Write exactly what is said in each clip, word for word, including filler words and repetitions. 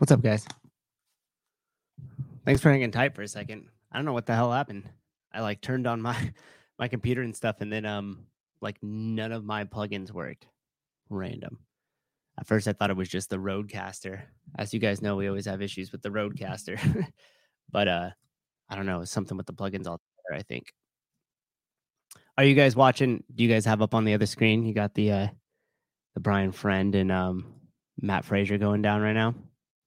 What's up, guys? Thanks for hanging tight for a second. I don't know what the hell happened. I like turned on my my computer and stuff, and then um like none of my plugins worked. Random. At first, I thought it was just the Rodecaster. As you guys know, we always have issues with the Rodecaster. But uh, I don't know. It's something with the plugins altogether, I think. Are you guys watching? Do you guys have up on the other screen? You got the uh, the Brian Friend and um, Matt Frazier going down right now.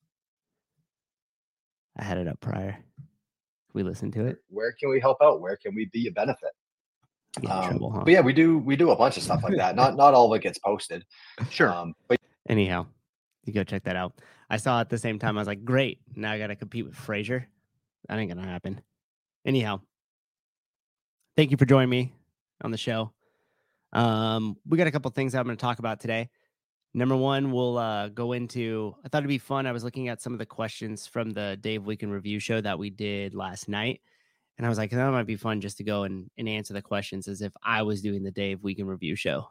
I had it up prior. We listened to it. Where can we help out? Where can we be a benefit? Yeah, um, trouble, huh? But yeah, we do we do a bunch of stuff like that. Not not all of it gets posted. Sure. Um, but anyhow, you go check that out. I saw it at the same time. I was like, great. Now I got to compete with Frazier. That ain't gonna happen. Anyhow, thank you for joining me on the show. Um, we got a couple things I'm going to talk about today. Number one, we'll uh, go into, I thought it'd be fun. I was looking at some of the questions from the Dave Weekend Review show that we did last night. And I was like, that might be fun just to go and, and answer the questions as if I was doing the Dave Weekend Review show.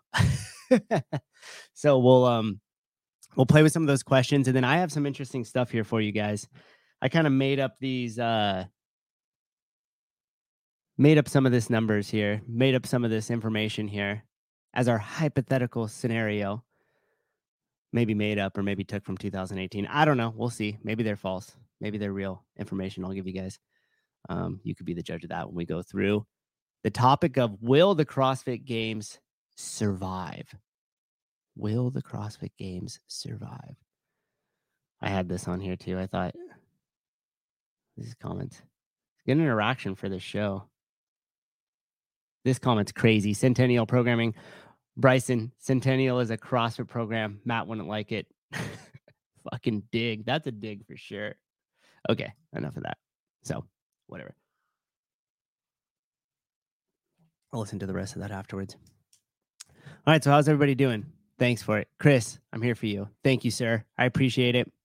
So we'll, um, we'll play with some of those questions. And then I have some interesting stuff here for you guys. I kind of made up these, uh, made up some of this numbers here, made up some of this information here as our hypothetical scenario. Maybe made up or maybe took from two thousand eighteen. I don't know. We'll see. Maybe they're false. Maybe they're real information I'll give you guys. Um, you could be the judge of that when we go through the topic of will the CrossFit Games survive? Will the CrossFit Games survive? I had this on here too. I thought these comments. Good interaction for this show. This comment's crazy. Centennial programming. Bryson, Centennial is a CrossFit program. Matt wouldn't like it. Fucking dig. That's a dig for sure. Okay, enough of that. So, whatever. I'll listen to the rest of that afterwards. All right, so how's everybody doing? Thanks for it. Chris, I'm here for you. Thank you, sir. I appreciate it.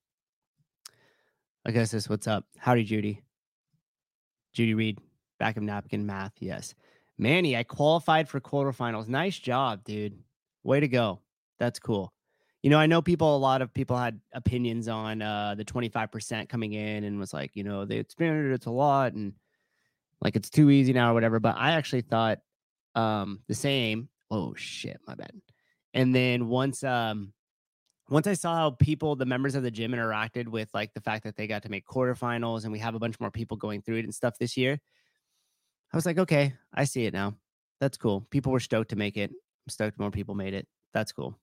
Augustus, what's up? Howdy, Judy. Judy Reed, back of napkin math, yes. Manny, I qualified for quarterfinals. Nice job, dude. Way to go. That's cool. You know, I know people, a lot of people had opinions on uh, the twenty-five percent coming in and was like, you know, they expanded it, it's a lot and like it's too easy now or whatever. But I actually thought um, the same. Oh, shit, my bad. And then once um, once I saw how people, the members of the gym interacted with like the fact that they got to make quarterfinals and we have a bunch more people going through it and stuff this year, I was like, okay, I see it now. That's cool. People were stoked to make it. I'm stoked more people made it. That's cool.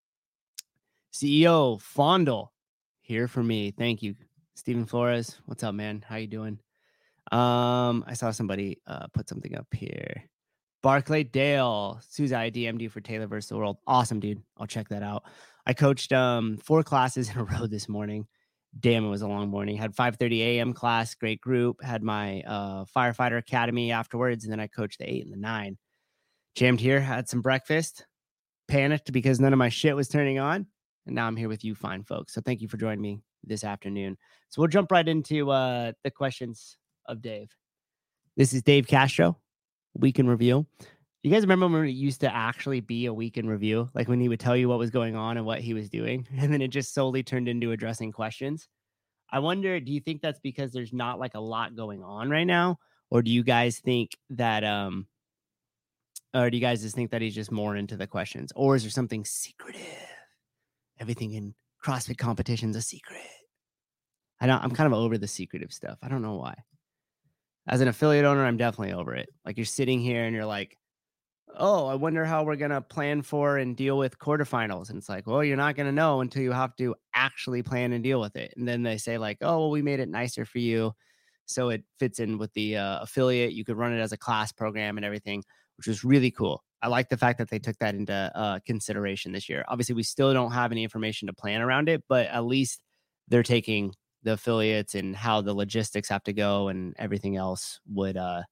C E O Fondle here for me. Thank you. Steven Flores. What's up, man? How you doing? Um, I saw somebody uh, put something up here. Barclay Dale. Susie, I D M'd you for Taylor versus the World. Awesome, dude. I'll check that out. I coached um, four classes in a row this morning. Damn, it was a long morning. Had five thirty a.m. class, great group. Had my uh, firefighter academy afterwards, and then I coached the eight and the nine. Jammed here, had some breakfast, panicked because none of my shit was turning on, and now I'm here with you fine folks. So thank you for joining me this afternoon. So we'll jump right into uh, the questions of Dave. This is Dave Castro, Week in Review. You guys remember when it used to actually be a week in review? Like when he would tell you what was going on and what he was doing, and then it just solely turned into addressing questions. I wonder, do you think that's because there's not like a lot going on right now? Or do you guys think that, um, or do you guys just think that he's just more into the questions? Or is there something secretive? Everything in CrossFit competition's a secret. I don't, I'm kind of over the secretive stuff. I don't know why. As an affiliate owner, I'm definitely over it. Like you're sitting here and you're like, oh, I wonder how we're going to plan for and deal with quarterfinals. And it's like, well, you're not going to know until you have to actually plan and deal with it. And then they say like, oh, well, we made it nicer for you. So it fits in with the uh, affiliate. You could run it as a class program and everything, which was really cool. I like the fact that they took that into uh, consideration this year. Obviously, we still don't have any information to plan around it, but at least they're taking the affiliates and how the logistics have to go and everything else would uh,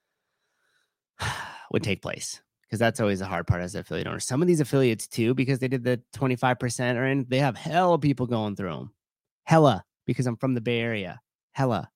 would take place. Because that's always the hard part as an affiliate owner. Some of these affiliates too, because they did the twenty-five percent or in, they have hella people going through them. Hella, because I'm from the Bay Area. Hella.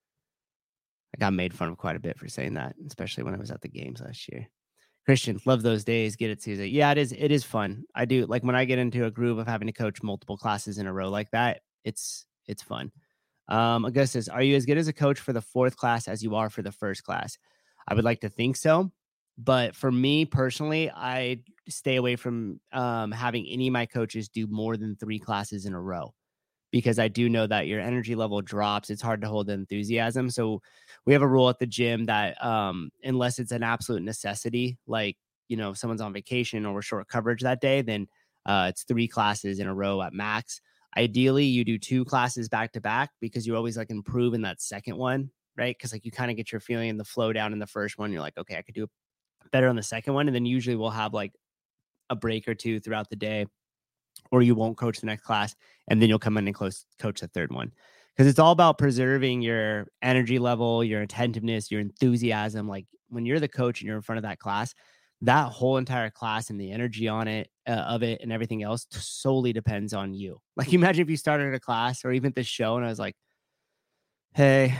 I got made fun of quite a bit for saying that, especially when I was at the games last year. Christian, love those days. Get it, Susie. Yeah, it is. It is fun. I do like when I get into a groove of having to coach multiple classes in a row like that. It's It's fun. Um, Augustus, are you as good as a coach for the fourth class as you are for the first class? I would like to think so. But for me personally, I stay away from um, having any of my coaches do more than three classes in a row because I do know that your energy level drops. It's hard to hold the enthusiasm. So we have a rule at the gym that um, unless it's an absolute necessity, like, you know, if someone's on vacation or we're short coverage that day, then uh, it's three classes in a row at max. Ideally, you do two classes back to back because you always like improve in that second one, right? Because like you kind of get your feeling and the flow down in the first one. You're like, okay, I could do better on the second one. And then usually we'll have like a break or two throughout the day, or you won't coach the next class. And then you'll come in and close, coach the third one. Because it's all about preserving your energy level, your attentiveness, your enthusiasm. Like when you're the coach and you're in front of that class, that whole entire class and the energy on it, uh, of it and everything else solely depends on you. Like imagine if you started a class or even this show and I was like, hey,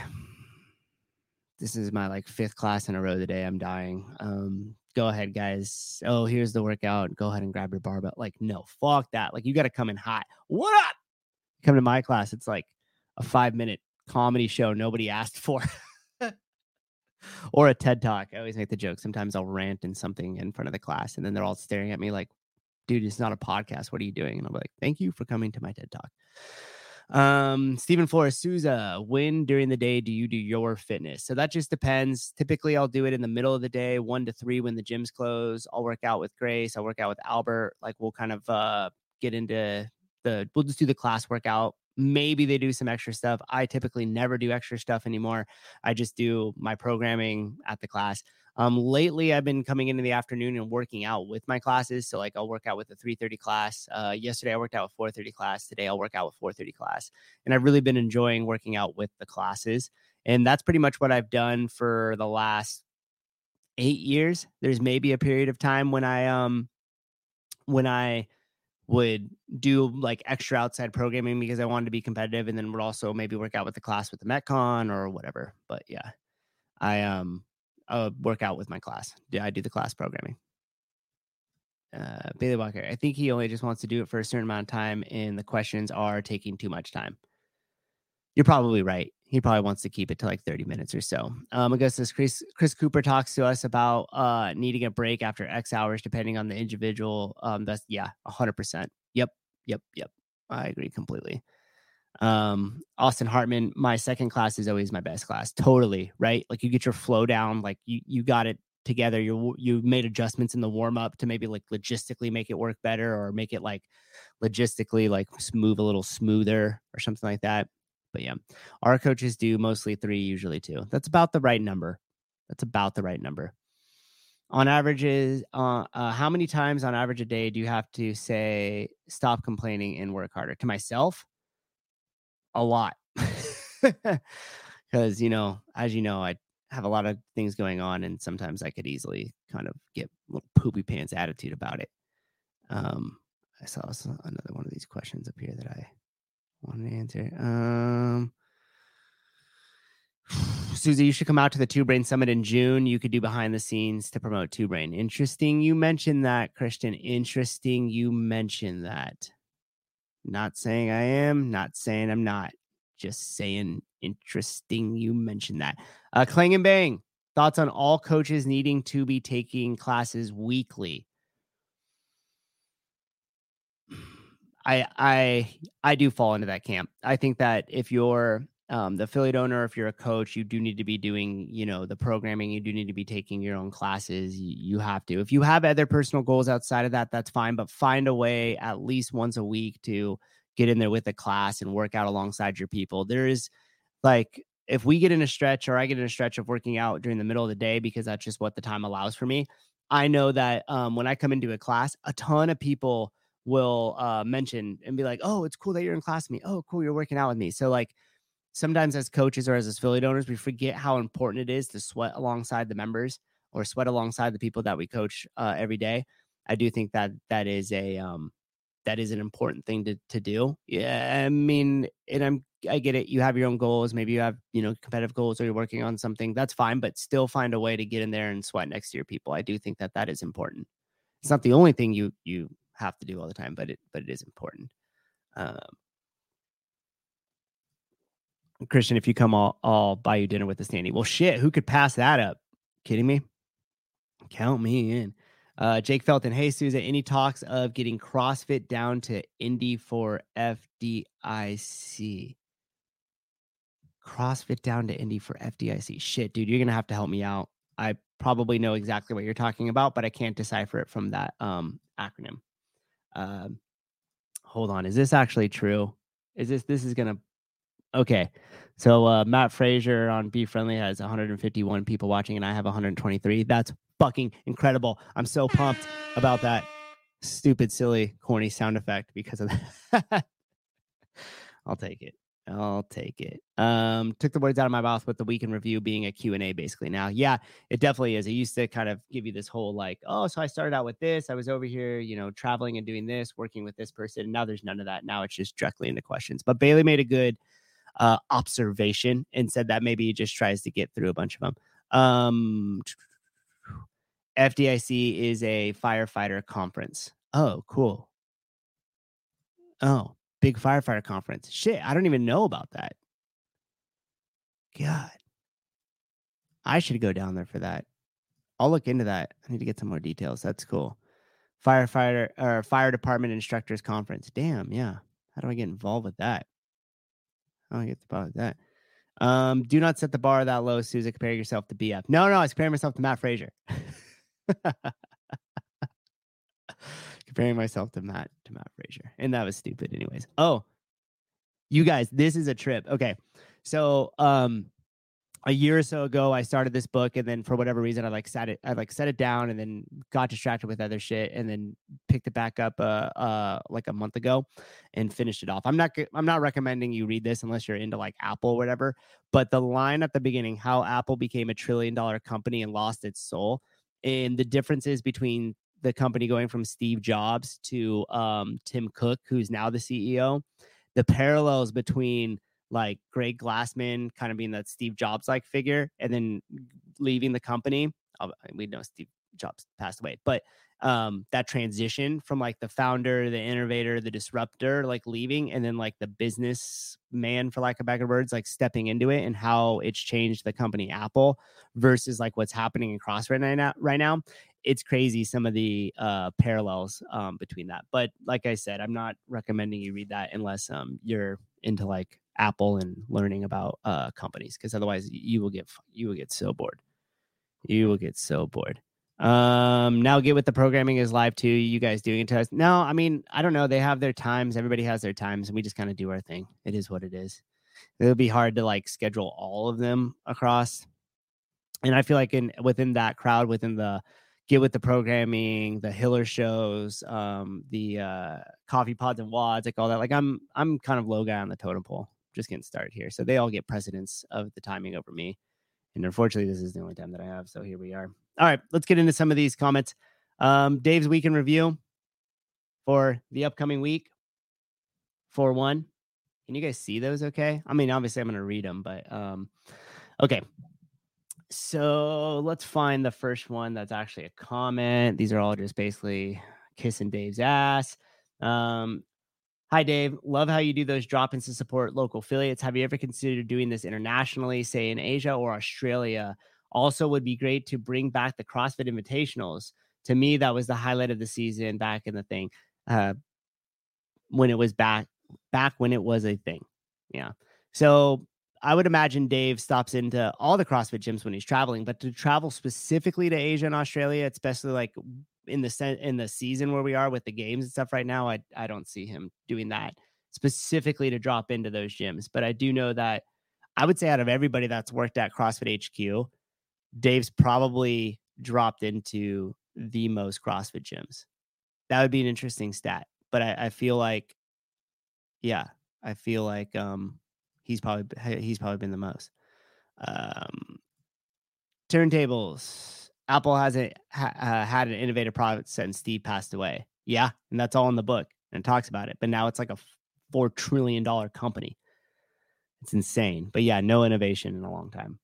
this is my like fifth class in a row today. I'm dying. Um, go ahead, guys. Oh, here's the workout. Go ahead and grab your barbell. Like, no, fuck that. Like, you got to come in hot. What up? Come to my class. It's like a five minute comedy show nobody asked for. Or a TED Talk. I always make the joke. Sometimes I'll rant in something in front of the class, and then they're all staring at me like, dude, it's not a podcast. What are you doing? And I'm like, thank you for coming to my TED Talk. Um, Stephen Flores Souza, when during the day do you do your fitness? So that just depends. Typically, I'll do it in the middle of the day, one to three when the gyms close. I'll work out with Grace. I'll work out with Albert. Like we'll kind of uh, get into the, we'll just do the class workout. Maybe they do some extra stuff. I typically never do extra stuff anymore. I just do my programming at the class. Um, lately, I've been coming into the afternoon and working out with my classes. So like I'll work out with the three thirty class. Uh, yesterday, I worked out with four thirty class. Today, I'll work out with four thirty class. And I've really been enjoying working out with the classes. And that's pretty much what I've done for the last eight years. There's maybe a period of time when I, um, when I would do like extra outside programming because I wanted to be competitive, and then would also maybe work out with the class with the Metcon or whatever. But yeah, I um uh, work out with my class. Yeah, I do the class programming. Uh, Bailey Walker, I think he only just wants to do it for a certain amount of time, and the questions are taking too much time. You're probably right. He probably wants to keep it to like thirty minutes or so. Um, I guess this Chris Chris Cooper talks to us about uh needing a break after X hours, depending on the individual. Um, that's yeah, a hundred percent. Yep, yep, yep. I agree completely. Um, Austin Hartman, my second class is always my best class. Totally right. Like you get your flow down, like you you got it together. You you made adjustments in the warm up to maybe like logistically make it work better, or make it like logistically like move a little smoother or something like that. But yeah, our coaches do mostly three, usually two. That's about the right number. That's about the right number. On averages, uh, uh, how many times on average a day do you have to say, stop complaining and work harder? To myself, a lot. Because, you know, as you know, I have a lot of things going on, and sometimes I could easily kind of get a little poopy pants attitude about it. Um, I saw another one of these questions up here that I wanted to answer. Um, Susie, you should come out to the Two Brain Summit in June. You could do behind the scenes to promote Two Brain. Interesting. You mentioned that, Christian. Interesting. You mentioned that. Not saying I am, not saying I'm not. Just saying interesting. You mentioned that. Uh, Clang and Bang. Thoughts on all coaches needing to be taking classes weekly? I I I do fall into that camp. I think that if you're um, the affiliate owner, if you're a coach, you do need to be doing, you know, the programming. You do need to be taking your own classes. You, you have to. If you have other personal goals outside of that, that's fine. But find a way at least once a week to get in there with a class and work out alongside your people. There is like, if we get in a stretch, or I get in a stretch of working out during the middle of the day, because that's just what the time allows for me. I know that um, when I come into a class, a ton of people will uh, mention and be like, oh, it's cool that you're in class with me. Oh, cool, you're working out with me. So like, sometimes as coaches or as affiliate owners, we forget how important it is to sweat alongside the members, or sweat alongside the people that we coach uh, every day. I do think that that is a um, that is an important thing to to do. Yeah, I mean, and I'm I get it. You have your own goals. Maybe you have, you know, competitive goals, or you're working on something. That's fine, but still find a way to get in there and sweat next to your people. I do think that that is important. It's not the only thing you you have to do all the time, but it but it is important. Um, Christian, if you come, I'll, I'll buy you dinner with the standee. Well, shit, who could pass that up? Kidding me? Count me in. Uh, Jake Felton, hey, Souza, any talks of getting CrossFit down to Indy for F D I C? CrossFit down to Indy for F D I C. Shit, dude, you're going to have to help me out. I probably know exactly what you're talking about, but I can't decipher it from that um, acronym. Uh, hold on. Is this actually true? Is this, this is going to, okay. So uh, Matt Frazier on Be Friendly has one hundred fifty-one people watching and I have one hundred twenty-three. That's fucking incredible. I'm so pumped about that stupid, silly, corny sound effect because of that. I'll take it. I'll take it. Um, took the words out of my mouth with the week in review being a Q and A basically now. Yeah, it definitely is. It used to kind of give you this whole like, oh, so I started out with this. I was over here, you know, traveling and doing this, working with this person. And now there's none of that. Now it's just directly into questions. But Bailey made a good uh, observation and said that maybe he just tries to get through a bunch of them. Um, F D I C is a firefighter conference. Oh, cool. Oh. Big firefighter conference. Shit, I don't even know about that. God. I should go down there for that. I'll look into that. I need to get some more details. That's cool. Firefighter or fire department instructors conference. Damn, yeah. How do I get involved with that? How do I get involved with that? Um, do not set the bar that low, Souza. Compare yourself to B F. No, no, I was comparing myself to Matt Frazier. Comparing myself to Matt to Matt Frazier. And that was stupid anyways. Oh, you guys, this is a trip. Okay. So um a year or so ago, I started this book, and then for whatever reason, I like sat it, I like set it down, and then got distracted with other shit, and then picked it back up, uh, uh, like a month ago, and finished it off. I'm not, I'm not recommending you read this unless you're into like Apple or whatever. But the line at the beginning, how Apple became a trillion dollar company and lost its soul, and the differences between the company going from Steve Jobs to um, Tim Cook, who's now the C E O, the parallels between like Greg Glassman kind of being that Steve Jobs like figure and then leaving the company. We know Steve Jobs passed away, but um, that transition from like the founder, the innovator, the disruptor, like leaving, and then like the business man, for lack of better words, like stepping into it, and how it's changed the company Apple versus like what's happening in CrossFit right now. Right now, it's crazy some of the uh, parallels um, between that. But like I said, I'm not recommending you read that unless um, you're into like Apple and learning about uh, companies, because otherwise you will get you will get so bored. You will get so bored. Um, now Get With The Programming is live too. You guys doing it to us? No, I mean, I don't know. They have their times. Everybody has their times, and we just kind of do our thing. It is what it is. It'll be hard to like schedule all of them across. And I feel like in within that crowd, within the Get With The Programming, the Hiller shows, um, the uh, Coffee Pods and Wads, like all that. Like I'm, I'm kind of low guy on the totem pole. Just getting started here, so they all get precedence of the timing over me. And unfortunately, this is the only time that I have. So here we are. All right, let's get into some of these comments. Um, Dave's week in review for the upcoming week. four one. Can you guys see those okay? I mean, obviously, I'm going to read them, but um, okay. So let's find the first one that's actually a comment. These are all just basically kissing Dave's ass. Um, Hi, Dave. Love how you do those drop-ins to support local affiliates. Have you ever considered doing this internationally, say in Asia or Australia? Also, would be great to bring back the CrossFit Invitationals. To me, that was the highlight of the season back in the thing, uh, when it was back, back when it was a thing. Yeah. So I would imagine Dave stops into all the CrossFit gyms when he's traveling, but to travel specifically to Asia and Australia, especially like in the sen- in the season where we are with the games and stuff right now, I I don't see him doing that specifically to drop into those gyms. But I do know that I would say out of everybody that's worked at CrossFit H Q, Dave's probably dropped into the most CrossFit gyms. That would be an interesting stat. But I, I feel like, yeah, I feel like um he's probably he's probably been the most. Um, turntables. Apple hasn't ha- uh, had an innovative product since Steve passed away. Yeah, and that's all in the book, and it talks about it. But now it's like a four trillion dollar company. It's insane. But yeah, no innovation in a long time.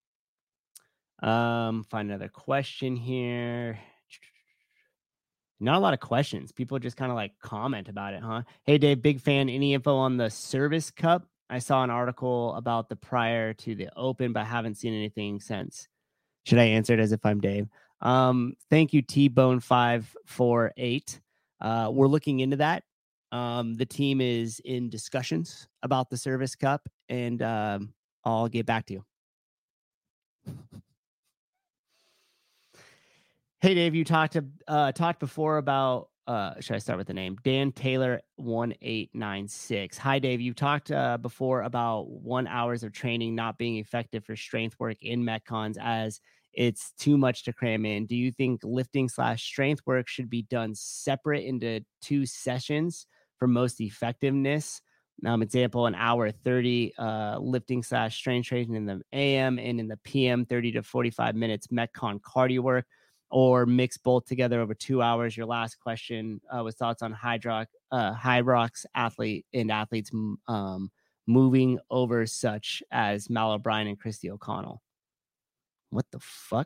Um, find another question here. Not a lot of questions. People just kind of like comment about it, huh? Hey, Dave, big fan. Any info on the Service Cup? I saw an article about the prior to the Open, but haven't seen anything since. Should I answer it as if I'm Dave? Um, thank you, T Bone five four eight. Uh, we're looking into that. Um, the team is in discussions about the Service Cup, and um, I'll get back to you. Hey, Dave, you talked to, uh, talked before about, uh, should I start with the name? Dan Taylor one eight nine six. Hi, Dave. You talked uh, before about one hours of training not being effective for strength work in Metcons as it's too much to cram in. Do you think lifting slash strength work should be done separate into two sessions for most effectiveness? Um, example, an hour thirty uh, lifting slash strength training in the A M and in the P M thirty to forty-five minutes Metcon cardio work, or mix both together over two hours. Your last question uh, was thoughts on Hydrox, uh, Hydrox athlete and athletes um, moving over such as Mal O'Brien and Christy O'Connell. What the fuck?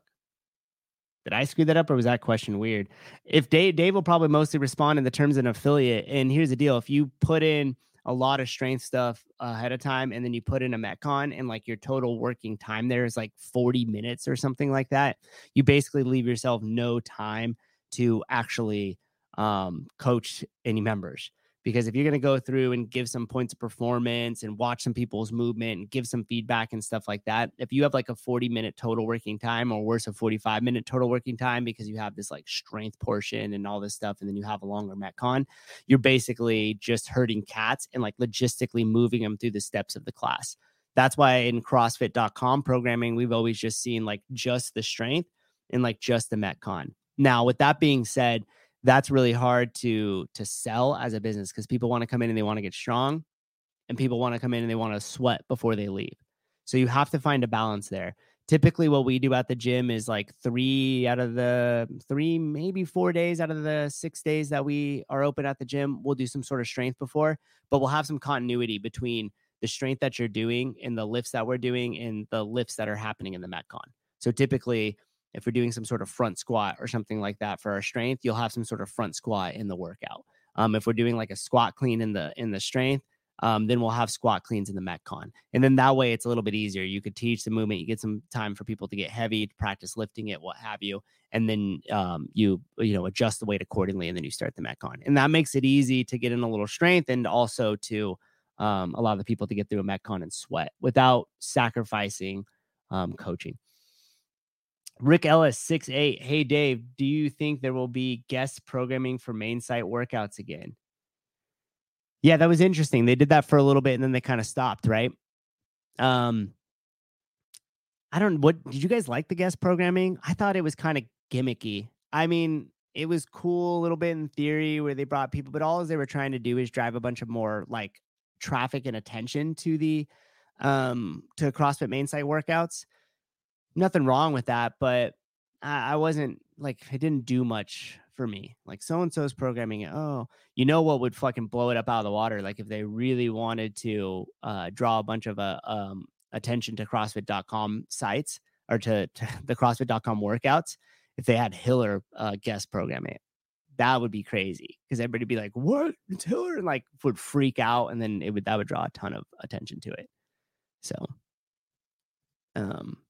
Did I screw that up, or was that question weird? If Dave, Dave will probably mostly respond in the terms of an affiliate. And here's the deal. If you put in a lot of strength stuff ahead of time, and then you put in a Metcon, and like your total working time there is like forty minutes or something like that, you basically leave yourself no time to actually um, coach any members. Because if you're going to go through and give some points of performance and watch some people's movement and give some feedback and stuff like that, if you have like a forty minute total working time, or worse, a forty-five minute total working time, because you have this like strength portion and all this stuff, and then you have a longer Metcon, you're basically just herding cats and like logistically moving them through the steps of the class. That's why in CrossFit dot com programming, we've always just seen like just the strength and like just the Metcon. Now, with that being said, that's really hard to to sell as a business, because people want to come in and they want to get strong, and people want to come in and they want to sweat before they leave. So you have to find a balance there. Typically what we do at the gym is like three out of the three, maybe four days out of the six days that we are open at the gym, we'll do some sort of strength before, but we'll have some continuity between the strength that you're doing and the lifts that we're doing and the lifts that are happening in the Metcon. So typically, if we're doing some sort of front squat or something like that for our strength, you'll have some sort of front squat in the workout. Um, if we're doing like a squat clean in the in the strength, um, then we'll have squat cleans in the Metcon. And then that way it's a little bit easier. You could teach the movement. You get some time for people to get heavy, to practice lifting it, what have you. And then um, you, you know, adjust the weight accordingly, and then you start the Metcon. And that makes it easy to get in a little strength, and also to um, allow the people to get through a Metcon and sweat without sacrificing um, coaching. Rick Ellis, six eight. Hey, Dave, do you think there will be guest programming for main site workouts again? Yeah, that was interesting. They did that for a little bit, and then they kind of stopped, right? Um, I don't, what, did you guys like the guest programming? I thought it was kind of gimmicky. I mean, it was cool a little bit in theory where they brought people, but all they were trying to do is drive a bunch of more like traffic and attention to the, um, to CrossFit main site workouts. Nothing wrong with that, but I, I wasn't like, it didn't do much for me. Like, so-and-so's programming it. Oh, you know what would fucking blow it up out of the water? Like, if they really wanted to uh, draw a bunch of uh, um, attention to CrossFit dot com sites, or to, to the CrossFit dot com workouts, if they had Hiller uh, guest programming it, that would be crazy, because everybody would be like, what? It's Hiller? And like would freak out, and then it would, that would draw a ton of attention to it. So, um,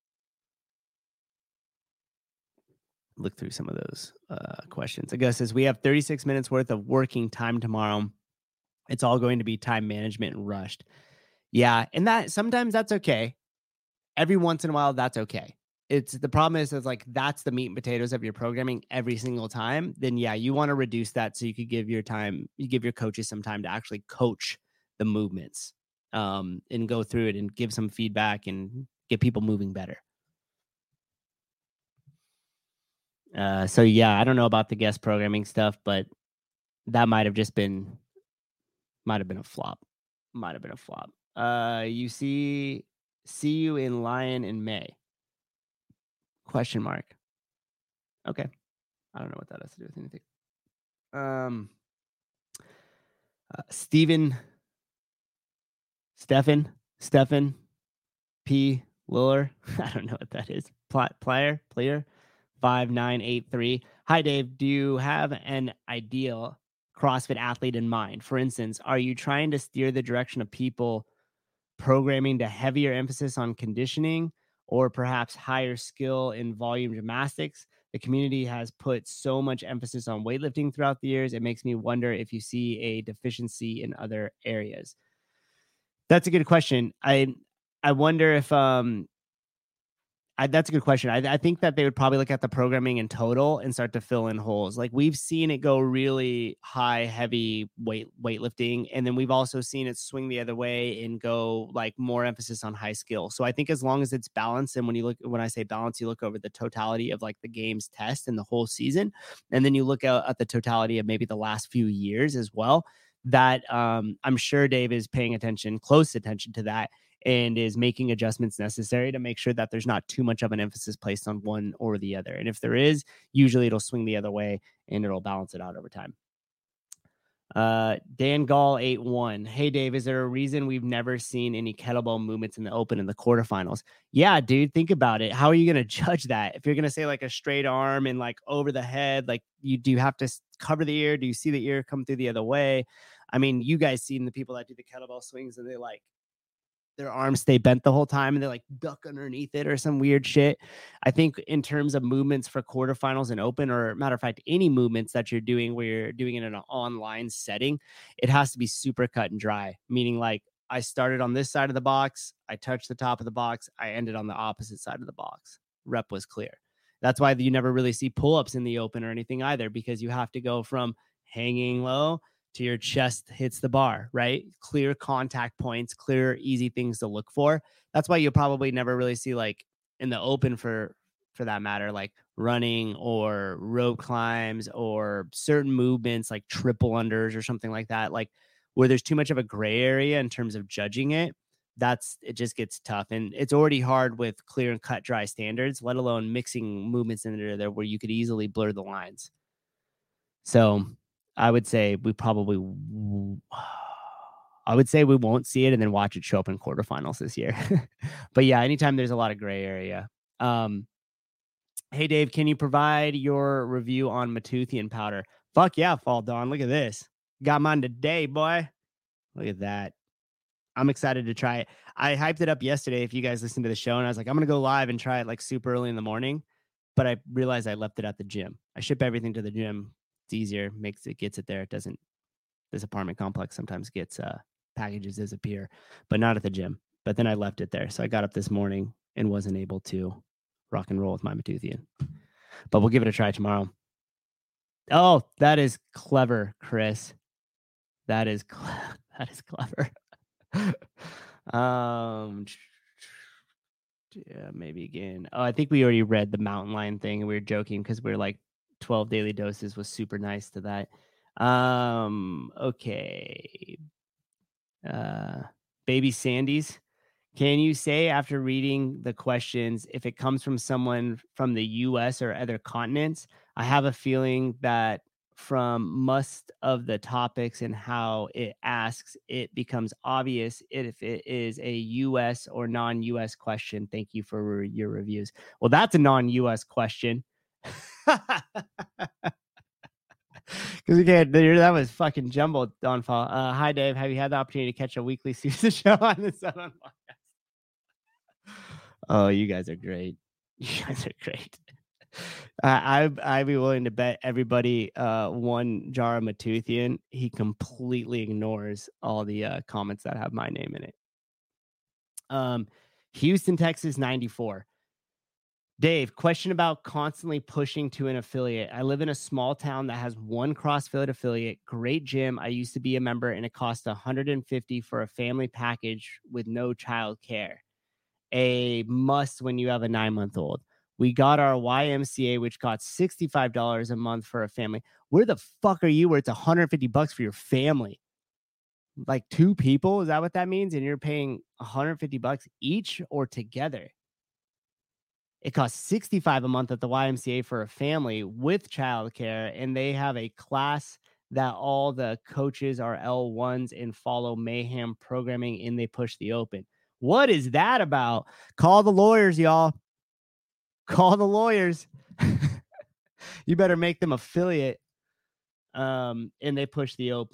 look through some of those uh, questions. August says, we have thirty-six minutes worth of working time tomorrow. It's all going to be time management and rushed. Yeah. And that sometimes that's okay. Every once in a while, that's okay. It's the problem is, is like, that's the meat and potatoes of your programming every single time. Then yeah, you want to reduce that so you could give your time, you give your coaches some time to actually coach the movements um, and go through it and give some feedback and get people moving better. Uh, so yeah, I don't know about the guest programming stuff, but that might have just been, might have been a flop. Might have been a flop. Uh, you see, see you in Lyon in May? Question mark. Okay, I don't know what that has to do with anything. Um, uh, Stephen, Stefan, Stefan, P. Liller. I don't know what that is. Pl- player, player. five nine eight three. Hi, Dave. Do you have an ideal CrossFit athlete in mind? For instance, are you trying to steer the direction of people programming to heavier emphasis on conditioning or perhaps higher skill in volume gymnastics. The community has put so much emphasis on weightlifting throughout the years. It makes me wonder if you see a deficiency in other areas. That's a good question. I I wonder if um I, that's a good question. I, I think that they would probably look at the programming in total and start to fill in holes. Like we've seen it go really high, heavy weight weightlifting, and then we've also seen it swing the other way and go like more emphasis on high skill. So I think as long as it's balanced, and when you look, when I say balance, you look over the totality of like the game's test and the whole season, and then you look at, at the totality of maybe the last few years as well. That um, I'm sure Dave is paying attention, close attention to that, and is making adjustments necessary to make sure that there's not too much of an emphasis placed on one or the other. And if there is, usually it'll swing the other way and it'll balance it out over time. Uh, Dan Gall eight one. Hey, Dave, is there a reason we've never seen any kettlebell movements in the open in the quarterfinals? Yeah, dude, think about it. How are you going to judge that? If you're going to say like a straight arm and like over the head, like you do you have to cover the ear? Do you see the ear come through the other way? I mean, you guys seen the people that do the kettlebell swings and they like, their arms stay bent the whole time and they like duck underneath it or some weird shit. I think in terms of movements for quarterfinals and open, or matter of fact, any movements that you're doing where you're doing it in an online setting, it has to be super cut and dry. Meaning like I started on this side of the box, I touched the top of the box, I ended on the opposite side of the box. Rep was clear. That's why you never really see pull-ups in the open or anything either, because you have to go from hanging low to your chest hits the bar, right? Clear contact points, clear, easy things to look for. That's why you'll probably never really see like in the open for, for that matter, like running or rope climbs or certain movements like triple unders or something like that, like where there's too much of a gray area in terms of judging it. That's, it just gets tough. And it's already hard with clear and cut dry standards, let alone mixing movements in there where you could easily blur the lines. So I would say we probably, I would say we won't see it and then watch it show up in quarterfinals this year. But yeah, anytime there's a lot of gray area. Um, hey, Dave, can you provide your review on Matuthian powder? Fuck yeah, Fall Dawn. Look at this. Got mine today, boy. Look at that. I'm excited to try it. I hyped it up yesterday if you guys listened to the show, and I was like, I'm going to go live and try it like super early in the morning. But I realized I left it at the gym. I ship everything to the gym. It's easier, makes it gets it there. It doesn't, this apartment complex sometimes gets uh, packages disappear, but not at the gym. But then I left it there. So I got up this morning and wasn't able to rock and roll with my Matuthian. But we'll give it a try tomorrow. Oh, that is clever, Chris. That is, cl- that is clever. um, yeah, maybe again. Oh, I think we already read the mountain lion thing and we were joking because we we're like, twelve daily doses was super nice to that. Um, okay. Uh, Baby Sandy's. Can you say after reading the questions, if it comes from someone from the U S or other continents? I have a feeling that from most of the topics and how it asks, it becomes obvious if it is a U S or non-U S question. Thank you for your reviews. Well, that's a non-U S question. Because again, that was fucking jumbled, Donfall. Uh, hi, Dave. Have you had the opportunity to catch a weekly season show on the Southern Podcast? Oh, you guys are great. You guys are great. I I I'd be willing to bet everybody uh, one jar of Matuthian. He completely ignores all the uh, comments that have my name in it. Um, Houston, Texas, ninety-four. Dave, question about constantly pushing to an affiliate. I live in a small town that has one CrossFit affiliate. Great gym. I used to be a member, and it cost one hundred fifty dollars for a family package with no child care. A must when you have a nine-month-old. We got our Y M C A, which cost sixty-five dollars a month for a family. Where the fuck are you where it's one hundred fifty bucks for your family? Like two people? Is that what that means? And you're paying one hundred fifty bucks each or together? It costs sixty-five dollars a month at the Y M C A for a family with childcare, and they have a class that all the coaches are L ones and follow Mayhem programming, and they push the open. What is that about? Call the lawyers, y'all. Call the lawyers. You better make them affiliate, um, and they push the open.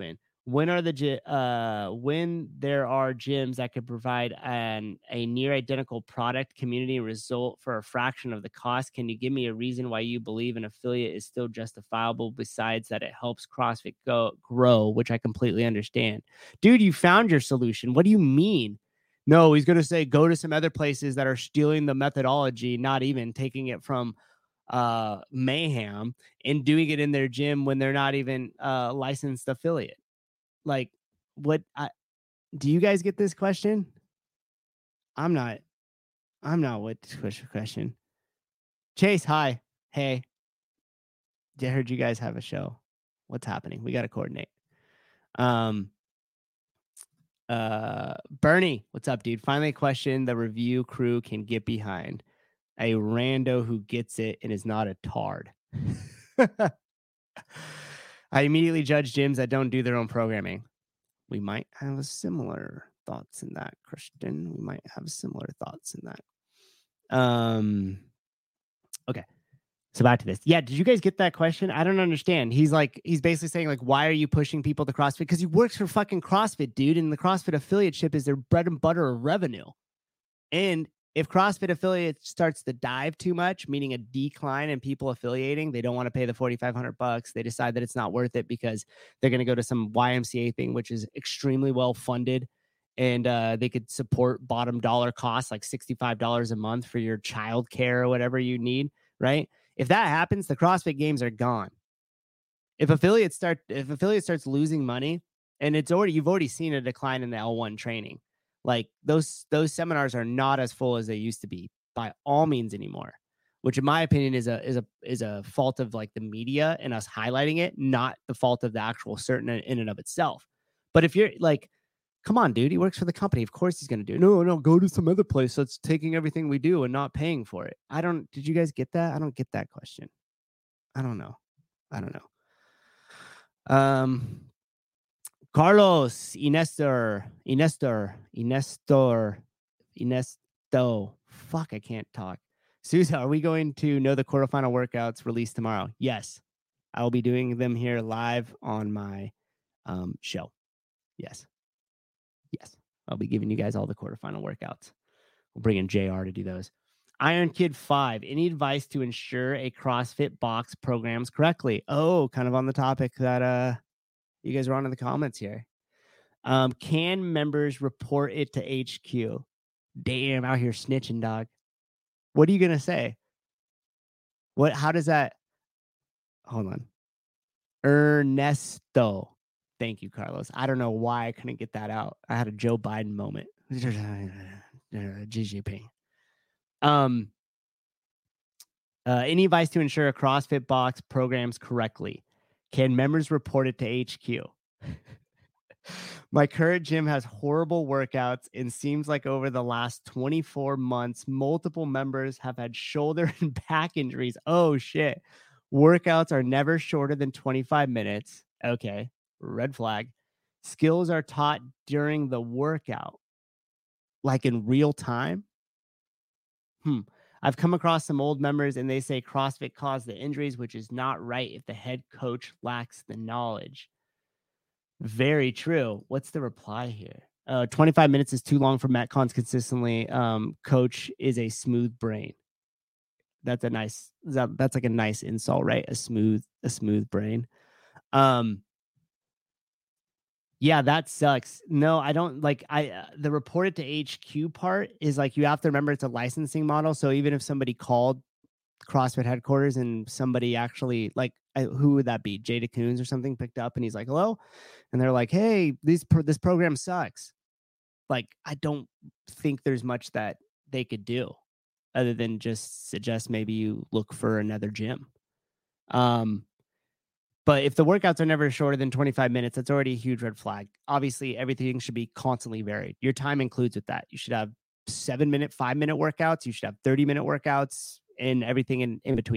When are the gy- uh when there are gyms that could provide an a near identical product community result for a fraction of the cost? Can you give me a reason why you believe an affiliate is still justifiable besides that it helps CrossFit go grow, which I completely understand. Dude, you found your solution. What do you mean? No, he's gonna say go to some other places that are stealing the methodology, not even taking it from uh Mayhem and doing it in their gym when they're not even uh licensed affiliate. Like, what I do you guys get this question? I'm not I'm not what question. Chase, hi. Hey. I heard you guys have a show. What's happening? We got to coordinate. Um uh Bernie, what's up, dude? Finally a question the review crew can get behind. A rando who gets it and is not a tard. I immediately judge gyms that don't do their own programming. We might have a similar thoughts in that, Christian. We might have similar thoughts in that. Um, okay. So back to this. Yeah, did you guys get that question? I don't understand. He's like, he's basically saying, like, why are you pushing people to CrossFit? Because he works for fucking CrossFit, dude. And the CrossFit affiliateship is their bread and butter of revenue. And if CrossFit affiliate starts to dive too much, meaning a decline in people affiliating, they don't want to pay the forty-five hundred bucks. They decide that it's not worth it because they're going to go to some Y M C A thing, which is extremely well funded. And uh, they could support bottom dollar costs, like sixty-five dollars a month for your child care or whatever you need, right? If that happens, the CrossFit games are gone. If affiliates start, if affiliate starts losing money, and it's already, you've already seen a decline in the L one training. Like those those seminars are not as full as they used to be by all means anymore, which in my opinion is a is a is a fault of like the media and us highlighting it, not the fault of the actual certain in and of itself. But if you're like, come on, dude, he works for the company. Of course he's going to do it. No, no, go to some other place that's taking everything we do and not paying for it. I don't, did you guys get that? I don't get that question. I don't know. I don't know. Um, Carlos, Inestor, Inestor, Inestor, Inesto. Fuck, I can't talk. Sousa, are we going to know the quarterfinal workouts released tomorrow? Yes. I will be doing them here live on my um, show. Yes. Yes. I'll be giving you guys all the quarterfinal workouts. We'll bring in J R to do those. Iron Kid five. Any advice to ensure a CrossFit box programs correctly? Oh, kind of on the topic that uh you guys were on in the comments here. Um, can members report it to H Q? Damn, out here snitching, dog. What are you gonna say? What? How does that? Hold on. Ernesto. Thank you, Carlos. I don't know why I couldn't get that out. I had a Joe Biden moment. Xi Jinping. Um. Uh, any advice to ensure a CrossFit box programs correctly? Can members report it to H Q? My current gym has horrible workouts and seems like over the last twenty-four months, multiple members have had shoulder and back injuries. Oh, shit. Workouts are never shorter than twenty-five minutes. Okay. Red flag. Skills are taught during the workout, like in real time. Hmm. I've come across some old members and they say CrossFit caused the injuries, which is not right if the head coach lacks the knowledge. Very true. What's the reply here? Uh, twenty-five minutes is too long for Metcons consistently. Um, coach is a smooth brain. That's a nice, that, that's like a nice insult, right? A smooth, a smooth brain. Um, yeah, that sucks. No, I don't like I uh, the reported to H Q part is like you have to remember it's a licensing model. So even if somebody called CrossFit headquarters and somebody actually like I, who would that be? Jada Coons or something picked up and he's like, hello. And they're like, hey, this, this program sucks. Like, I don't think there's much that they could do other than just suggest maybe you look for another gym. Um, but if the workouts are never shorter than twenty-five minutes, that's already a huge red flag. Obviously, everything should be constantly varied. Your time includes with that. You should have seven minute, five minute workouts. You should have thirty minute workouts and everything in, in between.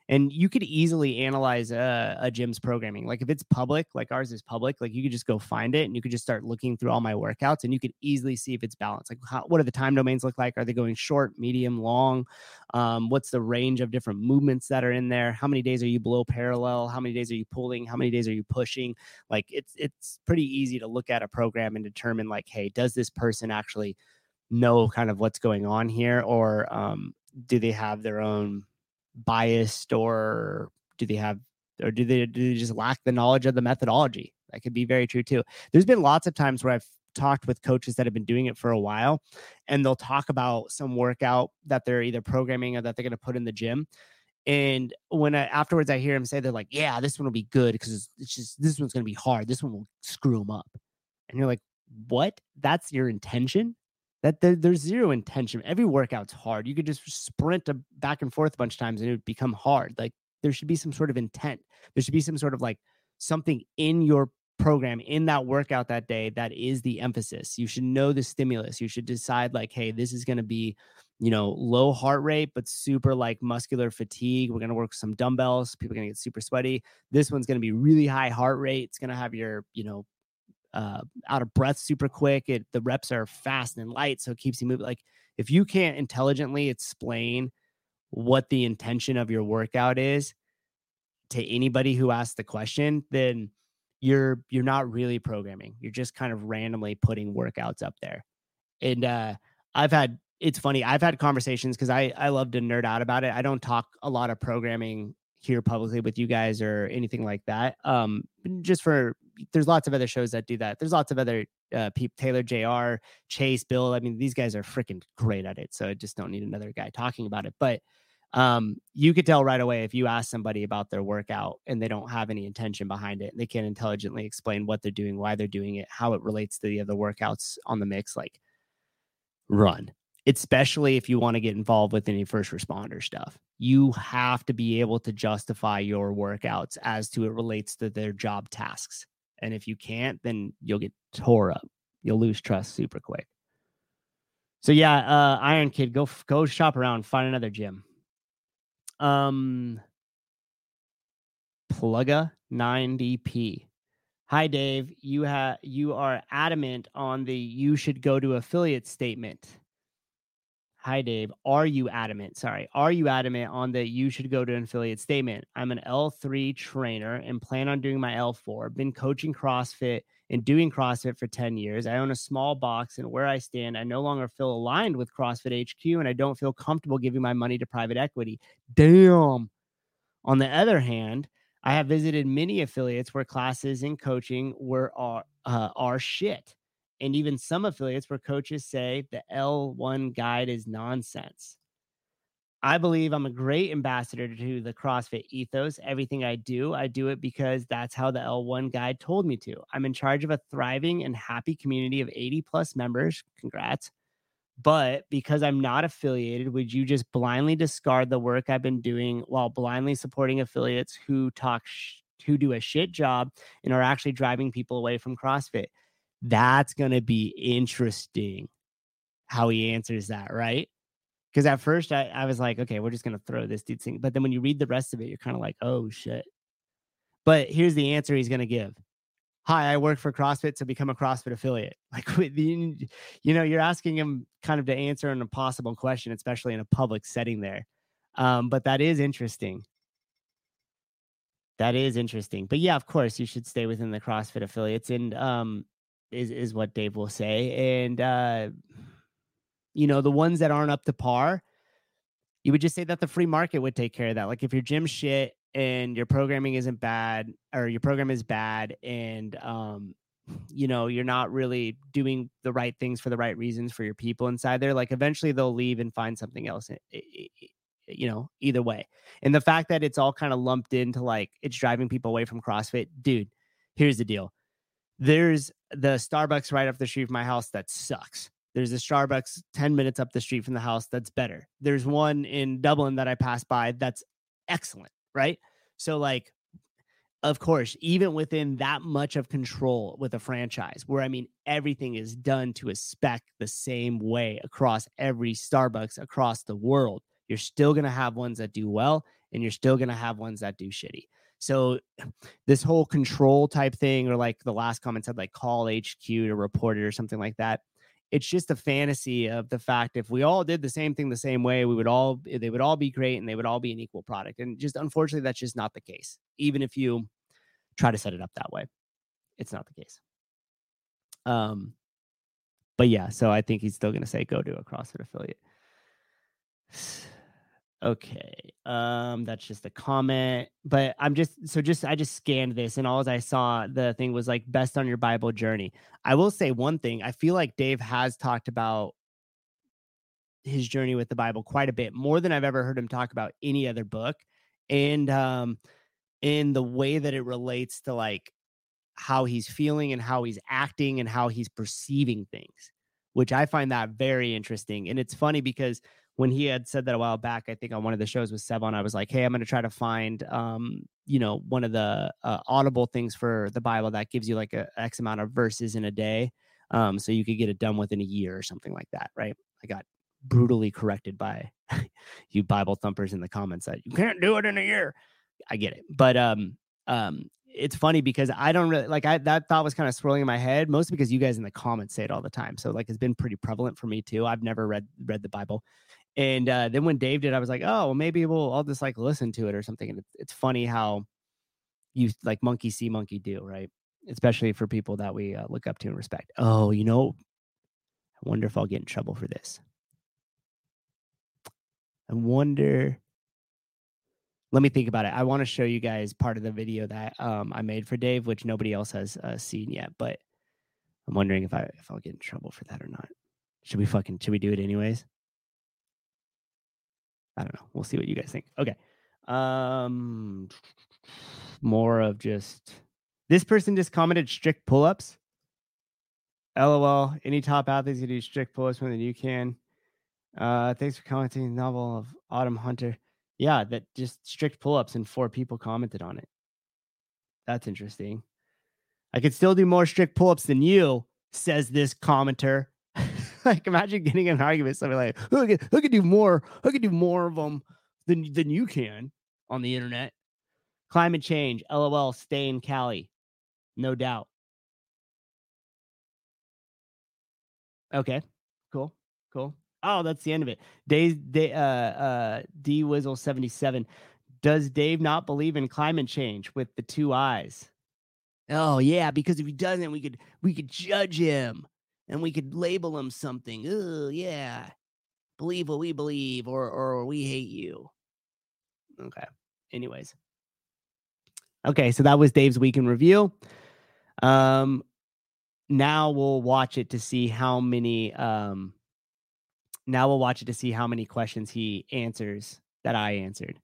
And you could easily analyze a, a gym's programming. Like if it's public, like ours is public, like you could just go find it and you could just start looking through all my workouts and you could easily see if it's balanced. Like how, what do the time domains look like? Are they going short, medium, long? Um, what's the range of different movements that are in there? How many days are you below parallel? How many days are you pulling? How many days are you pushing? Like it's, it's pretty easy to look at a program and determine like, hey, does this person actually know kind of what's going on here? Or um, do they have their own biased, or do they have, or do they, do they just lack the knowledge of the methodology? That could be very true too. There's been lots of times where I've talked with coaches that have been doing it for a while, and they'll talk about some workout that they're either programming or that they're going to put in the gym. And when I, afterwards I hear them say, they're like, yeah, this one will be good because it's, it's just, this one's going to be hard. This one will screw them up. And you're like, what? That's your intention? That there, there's zero intention. Every workout's hard. You could just sprint a back and forth a bunch of times and it would become hard. Like there should be some sort of intent. There should be some sort of like something in your program, in that workout that day, that is the emphasis. You should know the stimulus. You should decide like, hey, this is going to be, you know, low heart rate, but super like muscular fatigue. We're going to work with some dumbbells. People are going to get super sweaty. This one's going to be really high heart rate. It's going to have your, you know, uh, out of breath super quick. It, the reps are fast and light, so it keeps you moving. Like if you can't intelligently explain what the intention of your workout is to anybody who asks the question, then you're, you're not really programming. You're just kind of randomly putting workouts up there. And, uh, I've had, it's funny. I've had conversations cause I, I love to nerd out about it. I don't talk a lot of programming here publicly with you guys or anything like that. Um, just for, there's lots of other shows that do that. There's lots of other uh, people, Taylor J R, Chase, Bill. I mean, these guys are freaking great at it. So I just don't need another guy talking about it. But um, you could tell right away if you ask somebody about their workout and they don't have any intention behind it, they can't intelligently explain what they're doing, why they're doing it, how it relates to the other workouts on the mix, like run. Especially if you want to get involved with any first responder stuff. You have to be able to justify your workouts as to it relates to their job tasks. And if you can't, then you'll get tore up. You'll lose trust super quick. So yeah, uh, Iron Kid, go go shop around, find another gym. Um, Plugga nine D P. Hi Dave, you have you are adamant on the you should go to affiliate statement. Hi, Dave. Are you adamant? Sorry. Are you adamant on that you should go to an affiliate statement? I'm an L three trainer and plan on doing my L four. Been coaching CrossFit and doing CrossFit for ten years. I own a small box, and where I stand, I no longer feel aligned with CrossFit H Q, and I don't feel comfortable giving my money to private equity. Damn. On the other hand, I have visited many affiliates where classes and coaching were are, uh, are shit. And even some affiliates where coaches say the L one guide is nonsense. I believe I'm a great ambassador to the CrossFit ethos. Everything I do, I do it because that's how the L one guide told me to. I'm in charge of a thriving and happy community of eighty plus members. Congrats. But because I'm not affiliated, would you just blindly discard the work I've been doing while blindly supporting affiliates who talk, sh- who do a shit job and are actually driving people away from CrossFit? That's going to be interesting how he answers that, right? Because at first I, I was like, okay, we're just going to throw this dude thing. But then when you read the rest of it, you're kind of like, oh, shit. But here's the answer he's going to give. Hi, I work for CrossFit to become a CrossFit affiliate. Like, you know, you're asking him kind of to answer an impossible question, especially in a public setting there. Um, but that is interesting. That is interesting. But yeah, of course, you should stay within the CrossFit affiliates. And, um, is is what Dave will say. And, uh, you know, the ones that aren't up to par, you would just say that the free market would take care of that. Like if your gym's shit and your programming isn't bad, or your program is bad, and, um, you know, you're not really doing the right things for the right reasons for your people inside there, like eventually they'll leave and find something else, you know, either way. And the fact that it's all kind of lumped into like, it's driving people away from CrossFit, dude, here's the deal. There's the Starbucks right up the street from my house that sucks. There's a Starbucks ten minutes up the street from the house that's better. There's one in Dublin that I passed by that's excellent, right? So like, of course, even within that much of control with a franchise where, I mean, everything is done to a spec the same way across every Starbucks across the world, you're still going to have ones that do well and you're still going to have ones that do shitty. So this whole control type thing, or like the last comment said, like call H Q to report it or something like that. It's just a fantasy of the fact if we all did the same thing the same way, we would all, they would all be great and they would all be an equal product. And just unfortunately, that's just not the case. Even if you try to set it up that way, it's not the case. Um, but yeah, so I think he's still going to say go to a CrossFit affiliate. Okay. Um, that's just a comment, but I'm just, so just, I just scanned this and all I saw, the thing was like best on your Bible journey. I will say one thing. I feel like Dave has talked about his journey with the Bible quite a bit, more than I've ever heard him talk about any other book. And, um, in the way that it relates to like how he's feeling and how he's acting and how he's perceiving things, which I find that very interesting. And it's funny because when he had said that a while back, I think on one of the shows with Sevon, I was like, hey, I'm going to try to find, um, you know, one of the uh, audible things for the Bible that gives you like a X amount of verses in a day. Um, so you could get it done within a year or something like that. Right. I got brutally corrected by you Bible thumpers in the comments that you can't do it in a year. I get it. But, um, um, it's funny because I don't really like I that thought was kind of swirling in my head, mostly because you guys in the comments say it all the time. So like it's been pretty prevalent for me too. I've never read read the Bible. And uh, then when Dave did, I was like, oh, well, maybe we'll I'll just like listen to it or something. And it's, it's funny how you like monkey see, monkey do, right? Especially for people that we uh, look up to and respect. Oh, you know, I wonder if I'll get in trouble for this. I wonder. Let me think about it. I want to show you guys part of the video that um, I made for Dave, which nobody else has uh, seen yet. But I'm wondering if I if I'll get in trouble for that or not. Should we fucking should we do it anyways? I don't know. We'll see what you guys think. Okay. Um, more of just this person just commented strict pull-ups. LOL. Any top athletes can do strict pull-ups more than you can. Uh, thanks for commenting the novel of Autumn Hunter. Yeah, that just strict pull-ups and four people commented on it. That's interesting. I could still do more strict pull-ups than you, says this commenter. Like, imagine getting in an argument with somebody like, oh, I, could, I could do more. I could do more of them than, than you can on the internet. Climate change, LOL, stay in Cali. No doubt. Okay, cool, cool. Oh, that's the end of it. Dave, Dave, uh, uh, D Wizzle seventy-seven. Does Dave not believe in climate change with the two eyes? Oh yeah, because if he doesn't, we could we could judge him and we could label him something. Oh yeah, believe what we believe, or or we hate you. Okay. Anyways. Okay, so that was Dave's week in review. Um, now we'll watch it to see how many. Um, now we'll watch it to see how many questions he answers that I answered.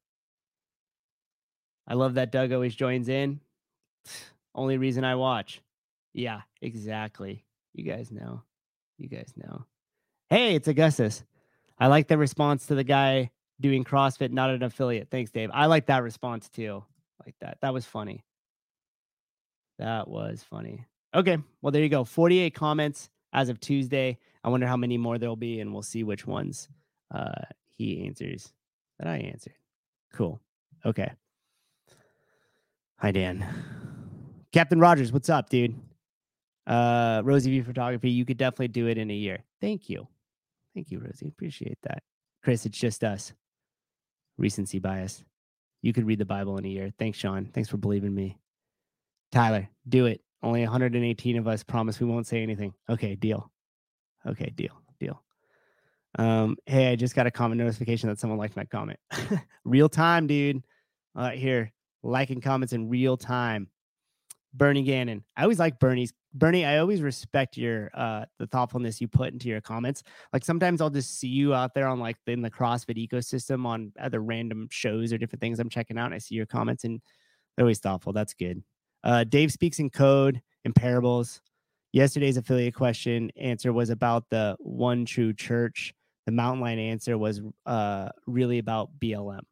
I love that Doug always joins in. Only reason I watch. Yeah, exactly. You guys know. You guys know. Hey, it's Augustus. I like the response to the guy doing CrossFit, not an affiliate. Thanks, Dave. I like that response too. Like that. That was funny. That was funny. Okay. Well, there you go. forty-eight comments as of Tuesday. I wonder how many more there'll be, and we'll see which ones uh, he answers that I answered. Cool. Okay. Hi, Dan. Captain Rogers, what's up, dude? Uh, Rosie V Photography, you could definitely do it in a year. Thank you. Thank you, Rosie. Appreciate that. Chris, it's just us. Recency bias. You could read the Bible in a year. Thanks, Sean. Thanks for believing me. Tyler, do it. Only one hundred eighteen of us promise we won't say anything. Okay, deal. Okay, deal. Deal. Um, hey, I just got a comment notification that someone liked my comment. Real time, dude. All right, here. Liking comments in real time. Bernie Gannon. I always like Bernie's. Bernie, I always respect your uh the thoughtfulness you put into your comments. Like sometimes I'll just see you out there on like in the CrossFit ecosystem on other random shows or different things I'm checking out, and I see your comments and they're always thoughtful. That's good. Uh, Dave speaks in code and parables. Yesterday's affiliate question answer was about the one true church. The Mountain Lion answer was uh really about B L M.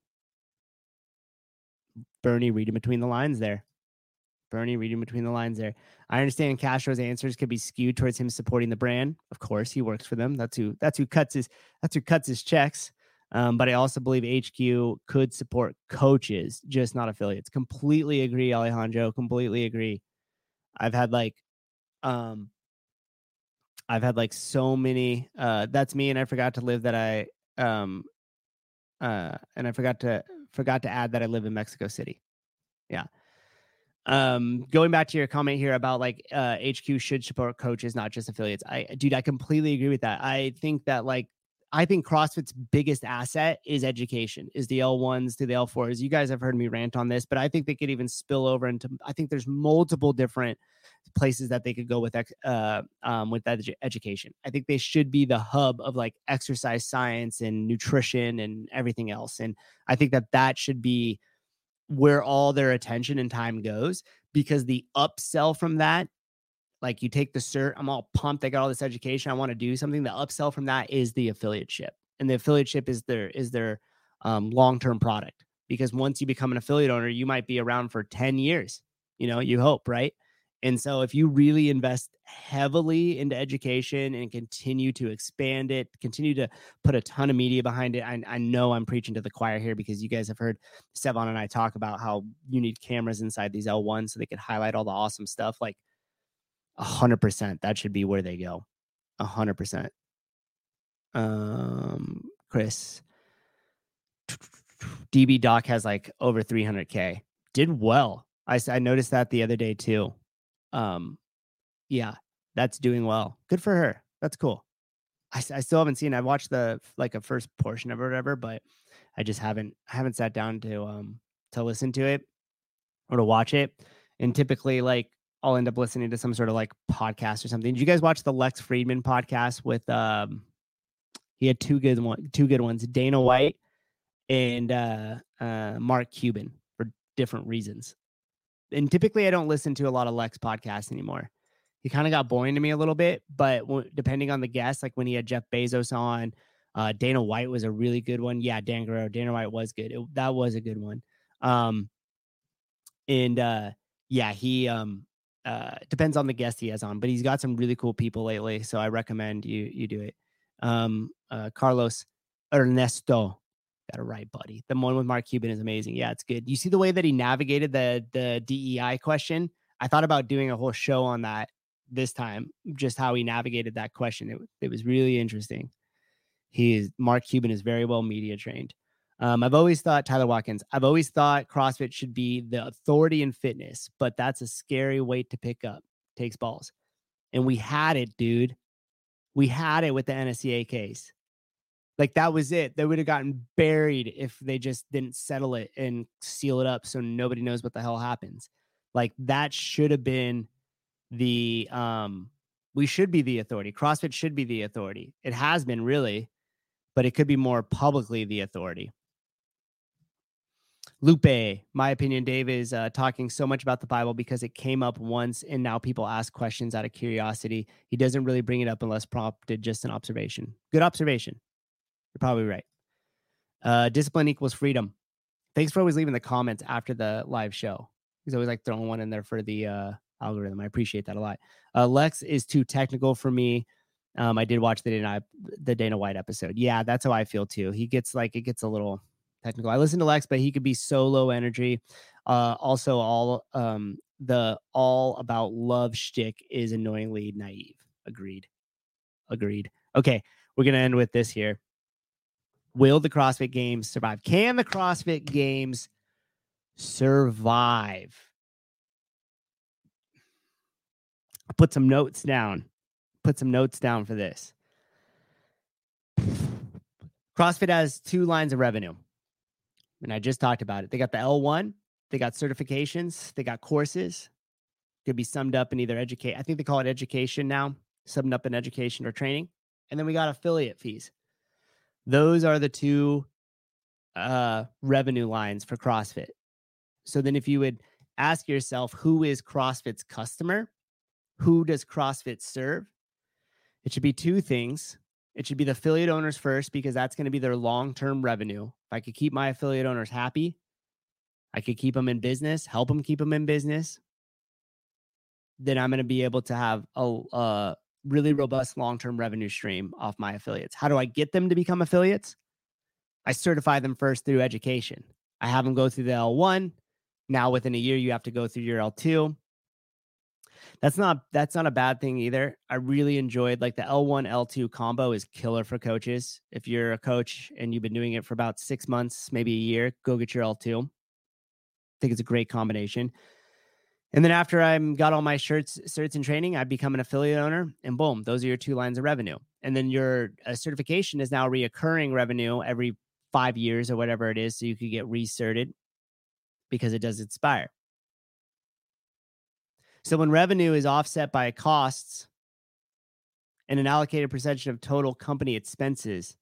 Bernie, reading between the lines there. Bernie, reading between the lines there. I understand Castro's answers could be skewed towards him supporting the brand. Of course, he works for them. That's who. That's who cuts his. That's who cuts his checks. Um, but I also believe H Q could support coaches, just not affiliates. Completely agree, Alejandro. Completely agree. I've had like, um, I've had like so many. Uh, that's me, and I forgot to live that I, um, uh, and I forgot to forgot to add that I live in Mexico City. Yeah. Um, going back to your comment here about like uh, H Q should support coaches, not just affiliates. I, dude, I completely agree with that. I think that like, I think CrossFit's biggest asset is education, is the L ones to the L fours. You guys have heard me rant on this, but I think they could even spill over into, I think there's multiple different places that they could go with, uh, um, with that edu- education. I think they should be the hub of like exercise science and nutrition and everything else. And I think that that should be where all their attention and time goes, because the upsell from that, like you take the cert, I'm all pumped, I got all this education, I want to do something. The upsell from that is the affiliateship, and the affiliateship is their is their um, long-term product, because once you become an affiliate owner, you might be around for ten years, you know, you hope, right? And so if you really invest heavily into education and continue to expand it, continue to put a ton of media behind it. I, I know I'm preaching to the choir here, because you guys have heard Sevan and I talk about how you need cameras inside these L ones so they could highlight all the awesome stuff. Like a hundred percent, that should be where they go. A hundred percent. Um, Chris, D B Doc has like over three hundred K. Did well. I, I noticed that the other day too. Um, yeah, that's doing well. Good for her. That's cool. I, I still haven't seen. I watched the like a first portion of it or whatever, but I just haven't haven't sat down to um to listen to it or to watch it. And typically, like I'll end up listening to some sort of like podcast or something. Did you guys watch the Lex Friedman podcast with um? He had two good one, two good ones. Dana White and uh, uh, Mark Cuban, for different reasons. And typically, I don't listen to a lot of Lex podcasts anymore. He kind of got boring to me a little bit, but w- depending on the guest, like when he had Jeff Bezos on, uh, Dana White was a really good one. Yeah, Dan Guerrero, Dana White was good. It, that was a good one. Um, and uh, yeah, he um, uh, depends on the guest he has on, but he's got some really cool people lately, so I recommend you you do it. Um, uh, Carlos Ernesto, got it right, buddy. The one with Mark Cuban is amazing. Yeah, it's good. You see the way that he navigated the the D E I question? I thought about doing a whole show on that this time, just how he navigated that question. It, it was really interesting. He is Mark Cuban is very well media trained. Um, I've always thought Tyler Watkins. I've always thought CrossFit should be the authority in fitness, but that's a scary weight to pick up. Takes balls, and we had it, dude. We had it with the N S C A case. Like that was it. They would have gotten buried if they just didn't settle it and seal it up so nobody knows what the hell happens. Like that should have been the um we should be the authority. CrossFit should be the authority. It has been, really, but it could be more publicly the authority. Lupe, my opinion, Dave is uh, talking so much about the Bible because it came up once and now people ask questions out of curiosity. He doesn't really bring it up unless prompted, just an observation. Good observation. You're probably right. Uh, discipline equals freedom. Thanks for always leaving the comments after the live show. He's always like throwing one in there for the uh, algorithm. I appreciate that a lot. Uh, Lex is too technical for me. Um, I did watch the Dana, the Dana White episode. Yeah, that's how I feel too. He gets like, it gets a little technical. I listen to Lex, but he could be so low energy. Uh, also, all um, the all about love shtick is annoyingly naive. Agreed. Agreed. Okay, we're gonna end with this here. Will the CrossFit Games survive? Can the CrossFit Games survive? Put some notes down. Put some notes down for this. CrossFit has two lines of revenue, and I just talked about it. They got the L one, they got certifications, they got courses. Could be summed up in either educate. I think they call it education now, summed up in education or training. And then we got affiliate fees. Those are the two uh, revenue lines for CrossFit. So then if you would ask yourself, who is CrossFit's customer? Who does CrossFit serve? It should be two things. It should be the affiliate owners first, because that's going to be their long-term revenue. If I could keep my affiliate owners happy, I could keep them in business, help them keep them in business, then I'm going to be able to have a, a really robust long-term revenue stream off my affiliates. How do I get them to become affiliates? I certify them first through education. I have them go through the L one. Now within a year, you have to go through your L two. That's not that's not a bad thing either. I really enjoyed like the L one, L two combo is killer for coaches. If you're a coach and you've been doing it for about six months, maybe a year, go get your L two. I think it's a great combination. And then after I got all my shirts, certs and training, I become an affiliate owner, and boom, those are your two lines of revenue. And then your uh, certification is now reoccurring revenue every five years or whatever it is, so you could get recerted because it does expire. So when revenue is offset by costs and an allocated percentage of total company expenses,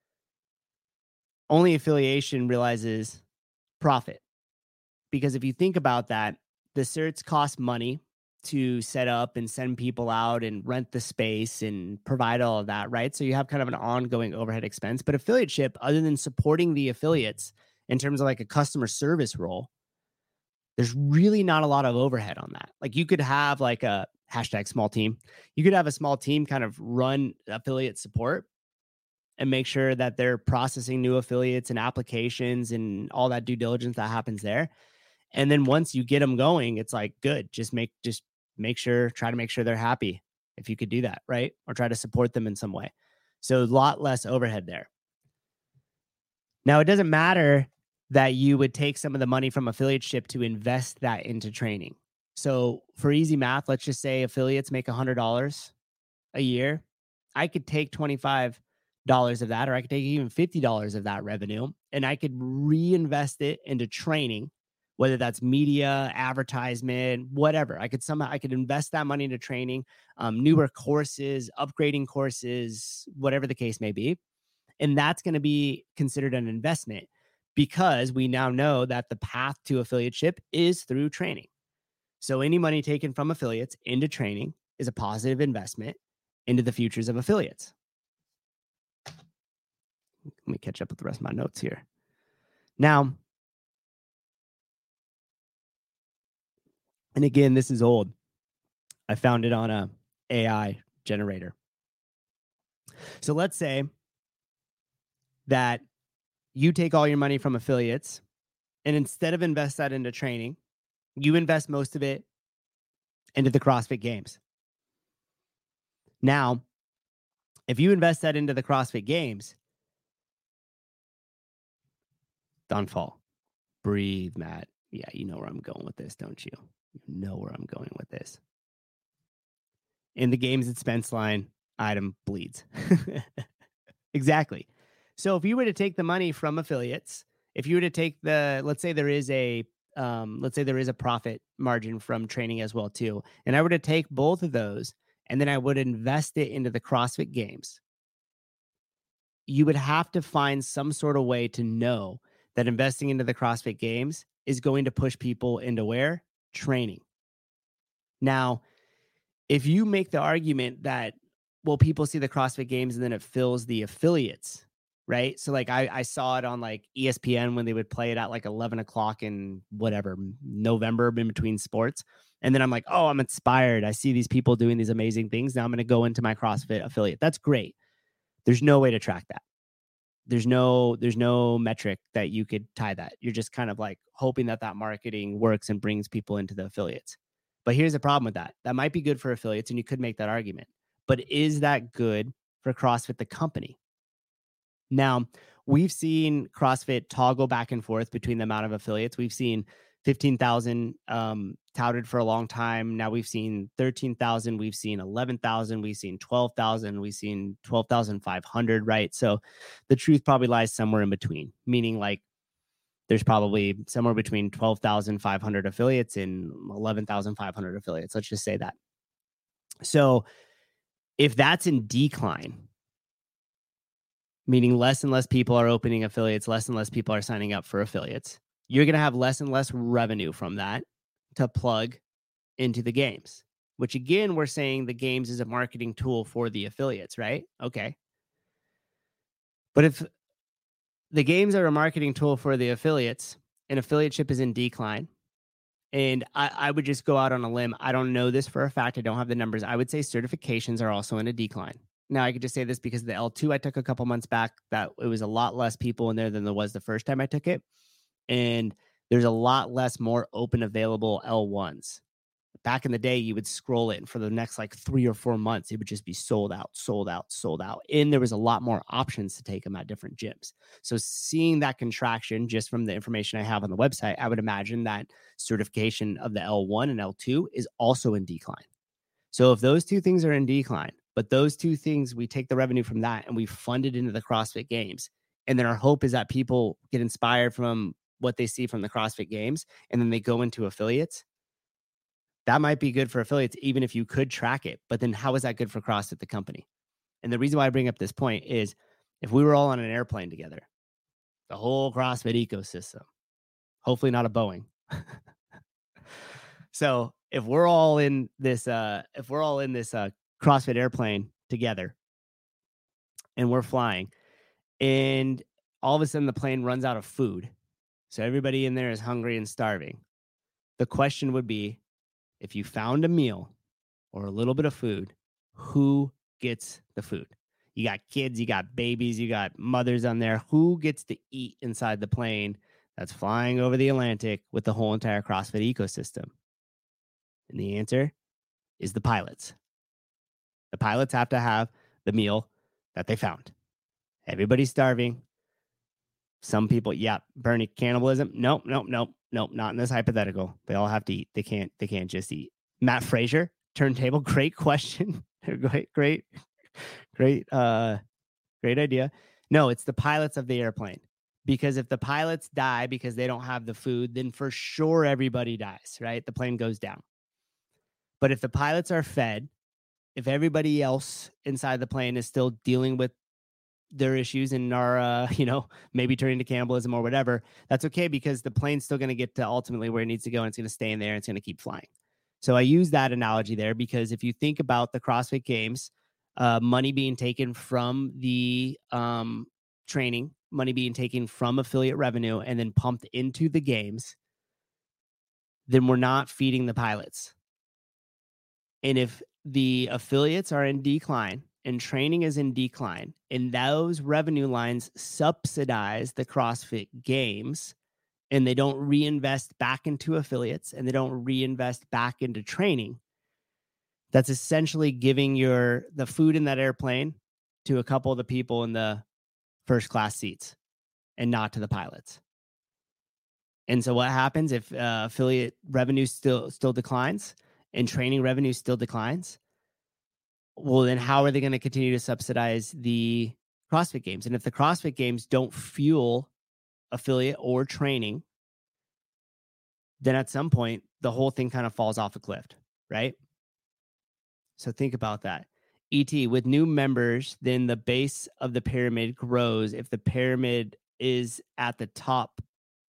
only affiliation realizes profit. Because if you think about that, the certs cost money to set up and send people out and rent the space and provide all of that, right? So you have kind of an ongoing overhead expense. But affiliateship, other than supporting the affiliates in terms of like a customer service role, there's really not a lot of overhead on that. Like you could have like a hashtag small team. You could have a small team kind of run affiliate support and make sure that they're processing new affiliates and applications and all that due diligence that happens there. And then once you get them going, it's like, good, just make, just make sure, try to make sure they're happy if you could do that, right? Or try to support them in some way. So a lot less overhead there. Now, it doesn't matter that you would take some of the money from affiliateship to invest that into training. So for easy math, let's just say affiliates make one hundred dollars a year. I could take twenty-five dollars of that, or I could take even fifty dollars of that revenue, and I could reinvest it into training, whether that's media, advertisement, whatever. I could somehow, I could invest that money into training, um, newer courses, upgrading courses, whatever the case may be. And that's going to be considered an investment, because we now know that the path to affiliateship is through training. So any money taken from affiliates into training is a positive investment into the futures of affiliates. Let me catch up with the rest of my notes here. Now, and again, this is old. I found it on a A I generator. So let's say that you take all your money from affiliates, and instead of invest that into training, you invest most of it into the CrossFit Games. Now, if you invest that into the CrossFit Games, Donfall, breathe, Matt. Yeah, you know where I'm going with this, don't you? You know where I'm going with this. In the games expense line, item bleeds. Exactly. So if you were to take the money from affiliates, if you were to take the, let's say there is a, um, let's say there is a profit margin from training as well too, and I were to take both of those, and then I would invest it into the CrossFit Games, you would have to find some sort of way to know that investing into the CrossFit Games is going to push people into where? Training. Now, if you make the argument that, well, people see the CrossFit Games and then it fills the affiliates, right? So like I, I saw it on like E S P N when they would play it at like eleven o'clock in whatever, November, in between sports. And then I'm like, oh, I'm inspired. I see these people doing these amazing things. Now I'm going to go into my CrossFit affiliate. That's great. There's no way to track that. There's no, there's no metric that you could tie that. You're just kind of like hoping that that marketing works and brings people into the affiliates. But here's the problem with that. That might be good for affiliates, and you could make that argument. But is that good for CrossFit, the company? Now, we've seen CrossFit toggle back and forth between the amount of affiliates. We've seen fifteen thousand um, touted for a long time. Now we've seen thirteen thousand. We've seen eleven thousand. We've seen twelve thousand. We've seen twelve thousand five hundred, right? So the truth probably lies somewhere in between, meaning like there's probably somewhere between twelve thousand five hundred affiliates and eleven thousand five hundred affiliates. Let's just say that. So if that's in decline, meaning less and less people are opening affiliates, less and less people are signing up for affiliates, you're going to have less and less revenue from that to plug into the games, which again, we're saying the games is a marketing tool for the affiliates, right? Okay. But if the games are a marketing tool for the affiliates and affiliateship is in decline, and I, I would just go out on a limb. I don't know this for a fact. I don't have the numbers. I would say certifications are also in a decline. Now I could just say this because the L two I took a couple months back, that it was a lot less people in there than there was the first time I took it. And there's a lot less more open available L ones. Back in the day, you would scroll it, and for the next like three or four months, it would just be sold out, sold out, sold out. And there was a lot more options to take them at different gyms. So seeing that contraction just from the information I have on the website, I would imagine that certification of the L one and L two is also in decline. So if those two things are in decline, but those two things, we take the revenue from that and we fund it into the CrossFit Games. And then our hope is that people get inspired from what they see from the CrossFit Games, and then they go into affiliates. That might be good for affiliates, even if you could track it. But then how is that good for CrossFit, the company? And the reason why I bring up this point is if we were all on an airplane together, the whole CrossFit ecosystem, hopefully not a Boeing. So if we're all in this, uh, if we're all in this uh, CrossFit airplane together and we're flying, and all of a sudden the plane runs out of food, so everybody in there is hungry and starving, the question would be, if you found a meal or a little bit of food, who gets the food? You got kids, you got babies, you got mothers on there. Who gets to eat inside the plane that's flying over the Atlantic with the whole entire CrossFit ecosystem? And the answer is the pilots. The pilots have to have the meal that they found. Everybody's starving. Some people, yeah, Bernie, cannibalism. Nope, nope, nope, nope, not in this hypothetical. They all have to eat. They can't, they can't just eat. Matt Frazier, turntable, great question. great, great, great, uh, great idea. No, it's the pilots of the airplane. Because if the pilots die because they don't have the food, then for sure everybody dies, right? The plane goes down. But if the pilots are fed, if everybody else inside the plane is still dealing with their issues and are, uh, you know, maybe turning to cannibalism or whatever, that's okay, because the plane's still going to get to ultimately where it needs to go, and it's going to stay in there, and it's going to keep flying. So I use that analogy there because if you think about the CrossFit Games, uh, money being taken from the um, training, money being taken from affiliate revenue and then pumped into the games, then we're not feeding the pilots. And if the affiliates are in decline and training is in decline, and those revenue lines subsidize the CrossFit Games, and they don't reinvest back into affiliates and they don't reinvest back into training, that's essentially giving your the food in that airplane to a couple of the people in the first class seats and not to the pilots. And so what happens if uh, affiliate revenue still still declines and training revenue still declines? Well, then how are they going to continue to subsidize the CrossFit Games? And if the CrossFit Games don't fuel affiliate or training, then at some point, the whole thing kind of falls off a cliff, right? So think about that. E T, with new members, then the base of the pyramid grows. If the pyramid is at the top,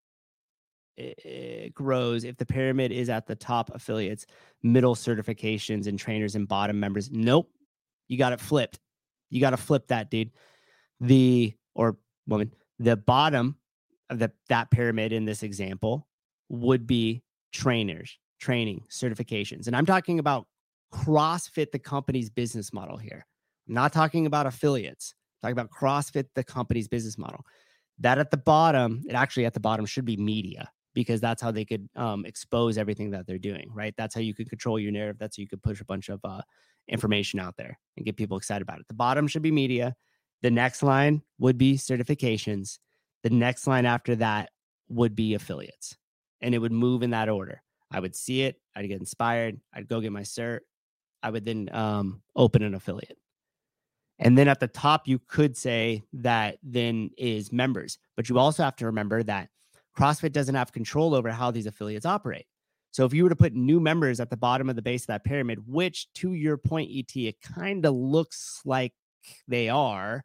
it grows. If the pyramid is at the top, affiliates, middle certifications and trainers, and bottom members. Nope. You got it flipped. You got to flip that, dude. The, or woman, the bottom of the, that pyramid in this example would be trainers, training, certifications. And I'm talking about CrossFit, the company's business model here. I'm not talking about affiliates. I'm talking about CrossFit, the company's business model. That at the bottom, it actually at the bottom should be media, because that's how they could um, expose everything that they're doing, right? That's how you could control your narrative. That's how you could push a bunch of uh, information out there and get people excited about it. The bottom should be media. The next line would be certifications. The next line after that would be affiliates. And it would move in that order. I would see it. I'd get inspired. I'd go get my cert. I would then um, open an affiliate. And then at the top, you could say that then is members. But you also have to remember that CrossFit doesn't have control over how these affiliates operate. So if you were to put new members at the bottom of the base of that pyramid, which to your point, E T, it kind of looks like they are,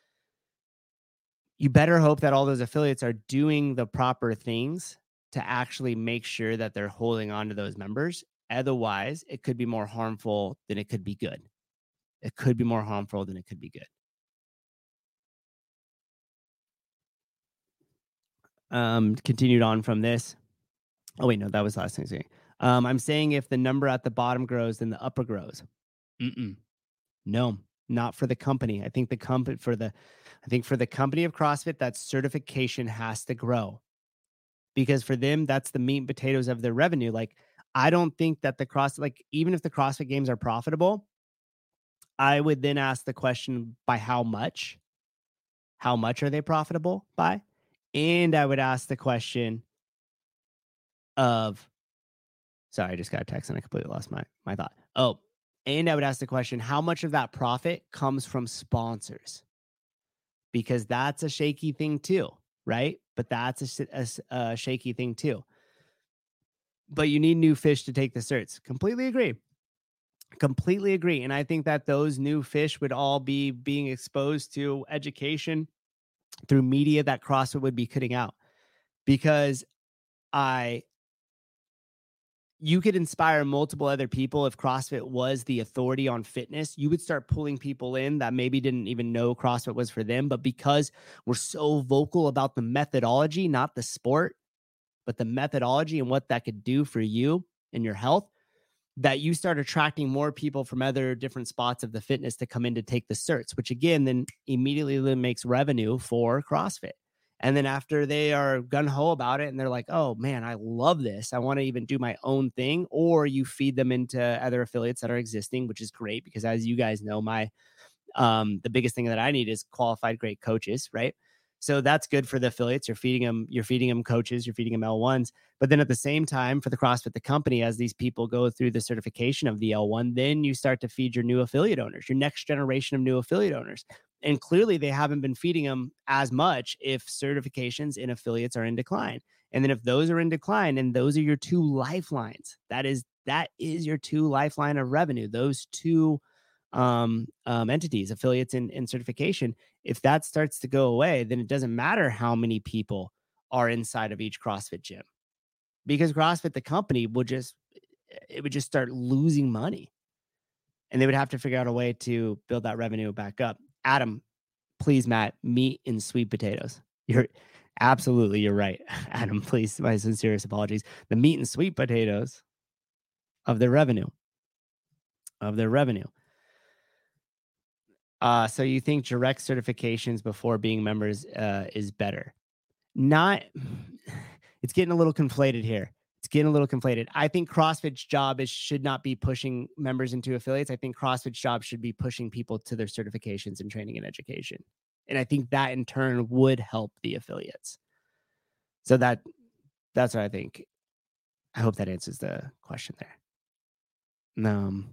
you better hope that all those affiliates are doing the proper things to actually make sure that they're holding on to those members. Otherwise, it could be more harmful than it could be good. It could be more harmful than it could be good. Um, continued on from this. Oh, wait, no, that was the last thing I was saying. Um, I'm saying if the number at the bottom grows, then the upper grows. Mm-mm. No, not for the company. I think the company for the, I think for the company of CrossFit, that certification has to grow because for them, that's the meat and potatoes of their revenue. Like, I don't think that the cross, like, even if the CrossFit games are profitable, I would then ask the question by how much, how much are they profitable by? And I would ask the question of, sorry, I just got a text and I completely lost my, my thought. Oh, and I would ask the question, how much of that profit comes from sponsors? Because that's a shaky thing too, right? But that's a, a, a shaky thing too. But you need new fish to take the certs. Completely agree. Completely agree. And I think that those new fish would all be being exposed to education through media that CrossFit would be cutting out. Because I, you could inspire multiple other people if CrossFit was the authority on fitness. You would start pulling people in that maybe didn't even know CrossFit was for them. But because we're so vocal about the methodology, not the sport, but the methodology and what that could do for you and your health, that you start attracting more people from other different spots of the fitness to come in to take the certs, which again, then immediately then makes revenue for CrossFit. And then after they are gung-ho about it and they're like, oh man, I love this, I want to even do my own thing. Or you feed them into other affiliates that are existing, which is great because as you guys know, my, um, the biggest thing that I need is qualified great coaches, right? So that's good for the affiliates. You're feeding them, you're feeding them coaches, you're feeding them L ones. But then at the same time, for the CrossFit, the company, as these people go through the certification of the L one, then you start to feed your new affiliate owners, your next generation of new affiliate owners. And clearly they haven't been feeding them as much if certifications in affiliates are in decline. And then if those are in decline and those are your two lifelines, that is, that is your two lifeline of revenue, those two um, um, entities, affiliates and, and certification. If that starts to go away, then it doesn't matter how many people are inside of each CrossFit gym because CrossFit, the company, would just, it would just start losing money and they would have to figure out a way to build that revenue back up. Adam, please, Matt, meat and sweet potatoes. You're absolutely, you're right. Adam, please, my sincerest apologies. The meat and sweet potatoes of their revenue, of their revenue. Uh, so you think direct certifications before being members uh, is better? Not, it's getting a little conflated here. It's getting a little conflated. I think CrossFit's job is should not be pushing members into affiliates. I think CrossFit's job should be pushing people to their certifications and training and education. And I think that in turn would help the affiliates. So that that's what I think. I hope that answers the question there. Um,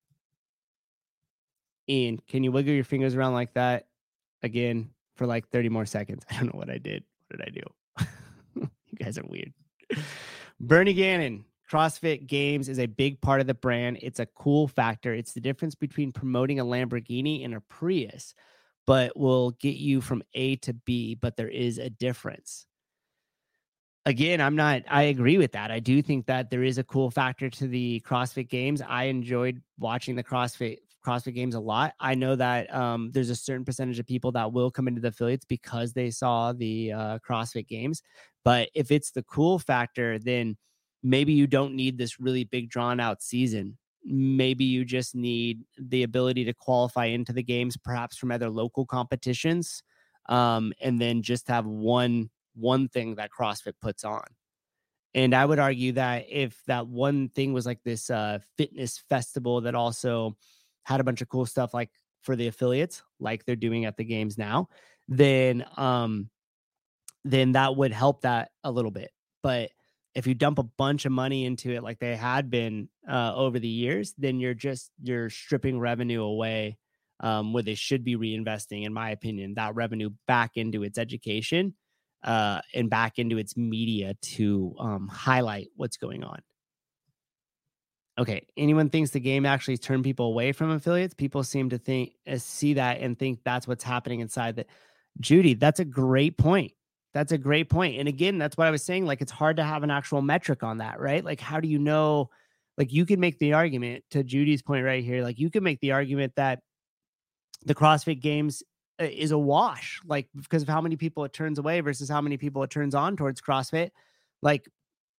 Ian, can you wiggle your fingers around like that again for like thirty more seconds? I don't know what I did. What did I do? You guys are weird. Bernie Gannon, CrossFit Games is a big part of the brand. It's a cool factor. It's the difference between promoting a Lamborghini and a Prius, but will get you from A to B, but there is a difference. Again, I'm not, I agree with that. I do think that there is a cool factor to the CrossFit Games. I enjoyed watching the CrossFit CrossFit Games a lot. I know that um, there's a certain percentage of people that will come into the affiliates because they saw the uh, CrossFit Games. But if it's the cool factor, then maybe you don't need this really big drawn out season. Maybe you just need the ability to qualify into the games, perhaps from other local competitions, um, and then just have one one thing that CrossFit puts on. And I would argue that if that one thing was like this uh, fitness festival that also had a bunch of cool stuff like for the affiliates, like they're doing at the games now, then um, then that would help that a little bit. But if you dump a bunch of money into it like they had been uh, over the years, then you're just you're stripping revenue away um, where they should be reinvesting, in my opinion, that revenue back into its education uh, and back into its media to um, highlight what's going on. Okay, anyone thinks the game actually turned people away from affiliates? People seem to think uh, see that and think that's what's happening inside that. Judy, that's a great point. That's a great point. And again, that's what I was saying. Like, it's hard to have an actual metric on that, right? Like, how do you know? Like, you can make the argument to Judy's point right here. Like, you can make the argument that the CrossFit Games uh, is a wash, like, because of how many people it turns away versus how many people it turns on towards CrossFit. Like,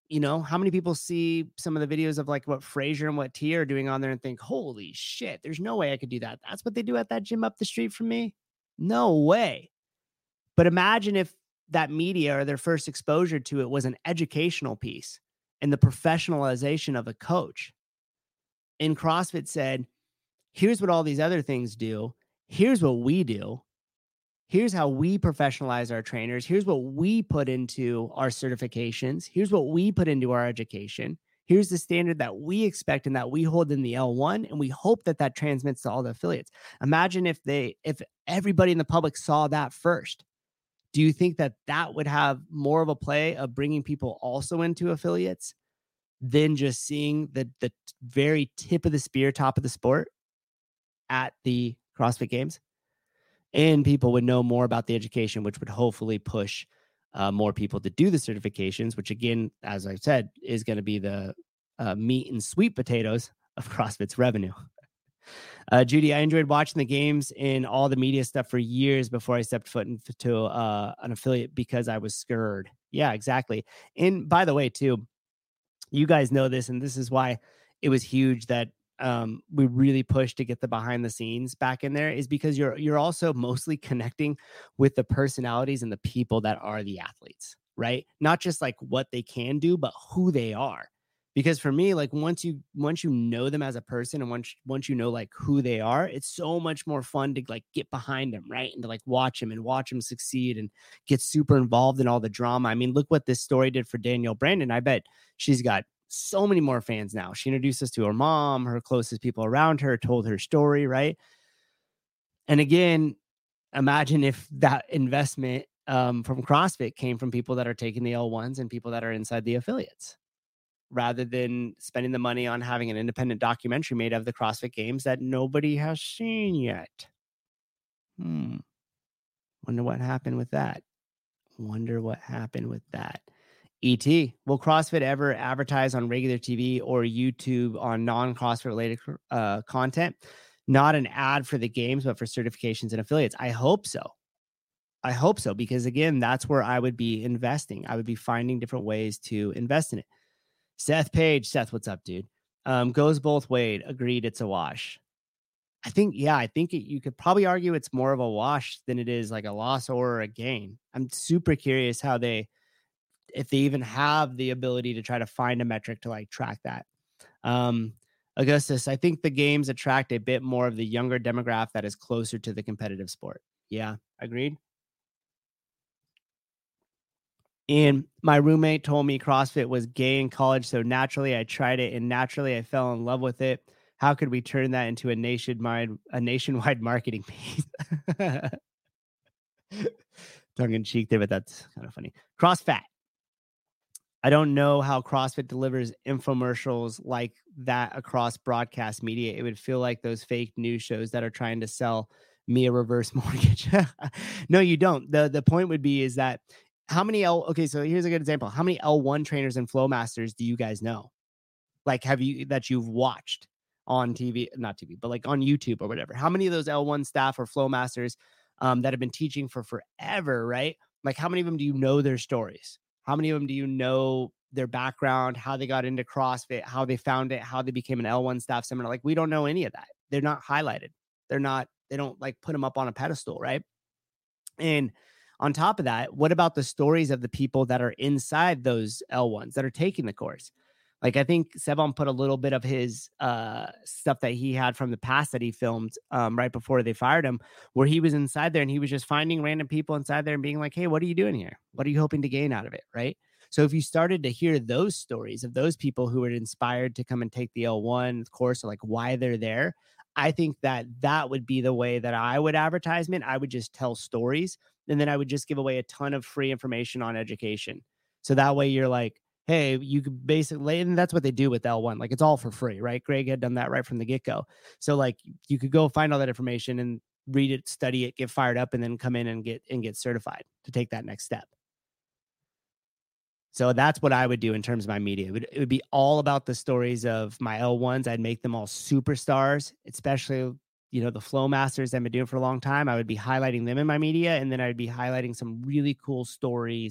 You know, how many people see some of the videos of like what Frazier and what Tia are doing on there and think, holy shit, there's no way I could do that. That's what they do at that gym up the street from me. No way. But imagine if that media or their first exposure to it was an educational piece and the professionalization of a coach. And CrossFit said, here's what all these other things do. Here's what we do. Here's how we professionalize our trainers. Here's what we put into our certifications. Here's what we put into our education. Here's the standard that we expect and that we hold in the L one. And we hope that that transmits to all the affiliates. Imagine if they, if everybody in the public saw that first. Do you think that that would have more of a play of bringing people also into affiliates than just seeing the, the very tip of the spear, top of the sport at the CrossFit Games? And people would know more about the education, which would hopefully push uh, more people to do the certifications, which again, as I said, is going to be the uh, meat and sweet potatoes of CrossFit's revenue. Uh, Judy, I enjoyed watching the games and all the media stuff for years before I stepped foot into uh, an affiliate because I was scared. Yeah, exactly. And by the way, too, you guys know this, and this is why it was huge that um, we really pushed to get the behind the scenes back in there, is because you're you're also mostly connecting with the personalities and the people that are the athletes, right? Not just like what they can do, but who they are. Because for me, like once you once you know them as a person and once once you know like who they are, it's so much more fun to like get behind them, right? And to like watch them and watch them succeed and get super involved in all the drama. I mean, look what this story did for Danielle Brandon. I bet she's got so many more fans now. She introduced us to her mom, her closest people around her, told her story, right? And again, imagine if that investment um, from CrossFit came from people that are taking the L ones and people that are inside the affiliates, rather than spending the money on having an independent documentary made of the CrossFit Games that nobody has seen yet. Hmm. Wonder what happened with that. Wonder what happened with that. E T, will CrossFit ever advertise on regular T V or YouTube on non-CrossFit related uh, content? Not an ad for the games, but for certifications and affiliates. I hope so. I hope so, because again, that's where I would be investing. I would be finding different ways to invest in it. Seth Page, Seth, what's up, dude? Um, goes both ways. Agreed, it's a wash. I think, yeah, I think it, you could probably argue it's more of a wash than it is like a loss or a gain. I'm super curious how they, if they even have the ability to try to find a metric to like track that. Um, Augustus, I think the games attract a bit more of the younger demographic that is closer to the competitive sport. Yeah, agreed. And my roommate told me CrossFit was gay in college, so naturally I tried it, and naturally I fell in love with it. How could we turn that into a nationwide a nationwide marketing piece? Tongue in cheek there, but that's kind of funny. CrossFat. I don't know how CrossFit delivers infomercials like that across broadcast media. It would feel like those fake news shows that are trying to sell me a reverse mortgage. No, you don't. The the point would be is that how many L okay, so here's a good example. How many L one trainers and flow masters do you guys know? Like, have you that you've watched on T V, not T V, but like on YouTube or whatever? How many of those L one staff or flow masters um, that have been teaching for forever, right? Like, how many of them do you know their stories? How many of them do you know their background, how they got into CrossFit, how they found it, how they became an L one staff seminar? Like, we don't know any of that. They're not highlighted. They're not, they don't like put them up on a pedestal, right? And on top of that, what about the stories of the people that are inside those L ones that are taking the course? Like, I think Sebon put a little bit of his uh, stuff that he had from the past that he filmed um, right before they fired him, where he was inside there and he was just finding random people inside there and being like, hey, what are you doing here? What are you hoping to gain out of it? Right. So if you started to hear those stories of those people who were inspired to come and take the L one course, or like why they're there, I think that that would be the way that I would advertisement. I would just tell stories, and then I would just give away a ton of free information on education. So that way you're like, hey, you could basically, and that's what they do with L one. Like, it's all for free, right? Greg had done that right from the get-go. So like you could go find all that information and read it, study it, get fired up, and then come in and get and get certified to take that next step. So that's what I would do in terms of my media. It would, it would be all about the stories of my L ones. I'd make them all superstars, especially, you know, the flow masters I've been doing for a long time. I would be highlighting them in my media, and then I'd be highlighting some really cool stories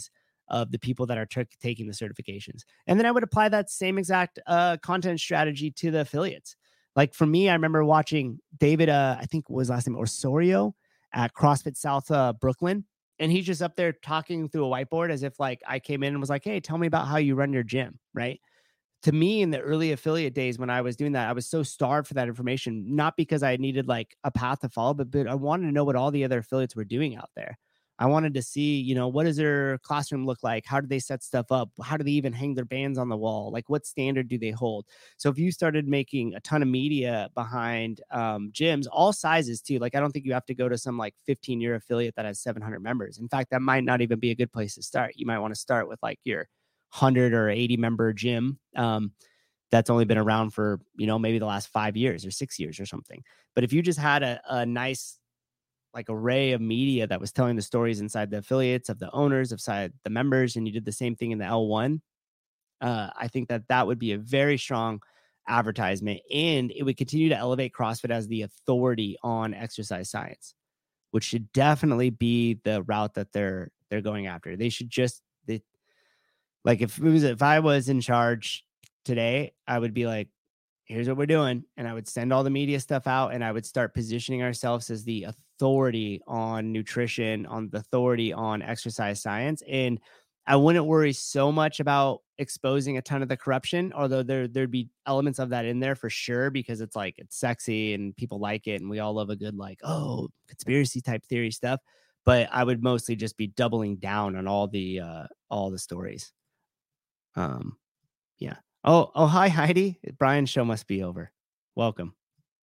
of the people that are t- taking the certifications. And then I would apply that same exact uh, content strategy to the affiliates. Like for me, I remember watching David, uh, I think was last name Osorio at CrossFit South uh, Brooklyn. And he's just up there talking through a whiteboard as if like I came in and was like, hey, tell me about how you run your gym, right? To me, in the early affiliate days when I was doing that, I was so starved for that information, not because I needed like a path to follow, but, but I wanted to know what all the other affiliates were doing out there. I wanted to see, you know, what does their classroom look like? How do they set stuff up? How do they even hang their bands on the wall? Like what standard do they hold? So if you started making a ton of media behind um, gyms, all sizes too, like I don't think you have to go to some like fifteen year affiliate that has seven hundred members. In fact, that might not even be a good place to start. You might want to start with like your one hundred or eighty member gym um, that's only been around for, you know, maybe the last five years or six years or something. But if you just had a, a nice like array of media that was telling the stories inside the affiliates of the owners, of side the members, and you did the same thing in the L one, uh, I think that that would be a very strong advertisement, and it would continue to elevate CrossFit as the authority on exercise science, which should definitely be the route that they're they're going after. They should just they, like if it was if I was in charge today, I would be like, here's what we're doing. And I would send all the media stuff out and I would start positioning ourselves as the authority on nutrition, on the authority on exercise science. And I wouldn't worry so much about exposing a ton of the corruption, although there, there'd be elements of that in there for sure, because it's like, it's sexy and people like it. And we all love a good, like, oh, conspiracy type theory stuff. But I would mostly just be doubling down on all the, uh, all the stories. Um, yeah. Oh, oh, hi, Heidi. Brian's show must be over. Welcome.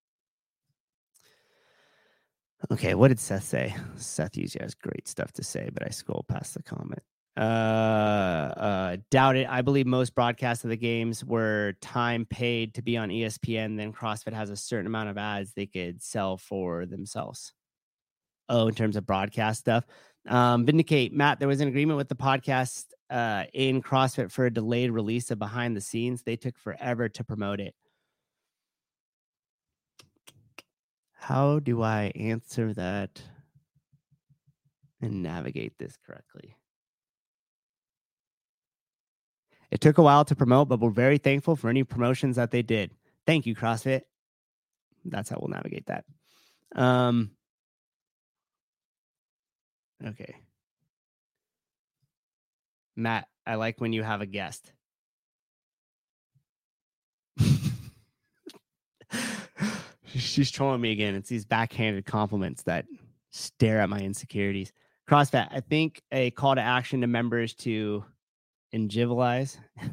Okay, what did Seth say? Seth usually has great stuff to say, but I scroll past the comment. Uh, uh, doubt it. I believe most broadcasts of the games were time paid to be on E S P N. Then CrossFit has a certain amount of ads they could sell for themselves. Oh, in terms of broadcast stuff. Um, Vindicate, Matt, there was an agreement with the podcast uh, in CrossFit for a delayed release of behind the scenes. They took forever to promote it. How do I answer that and navigate this correctly? It took a while to promote, but we're very thankful for any promotions that they did. Thank you, CrossFit. That's how we'll navigate that. Um, okay. Matt, I like when you have a guest. She's trolling me again. It's these backhanded compliments that stare at my insecurities. CrossFit, I think a call to action to members to ingivalize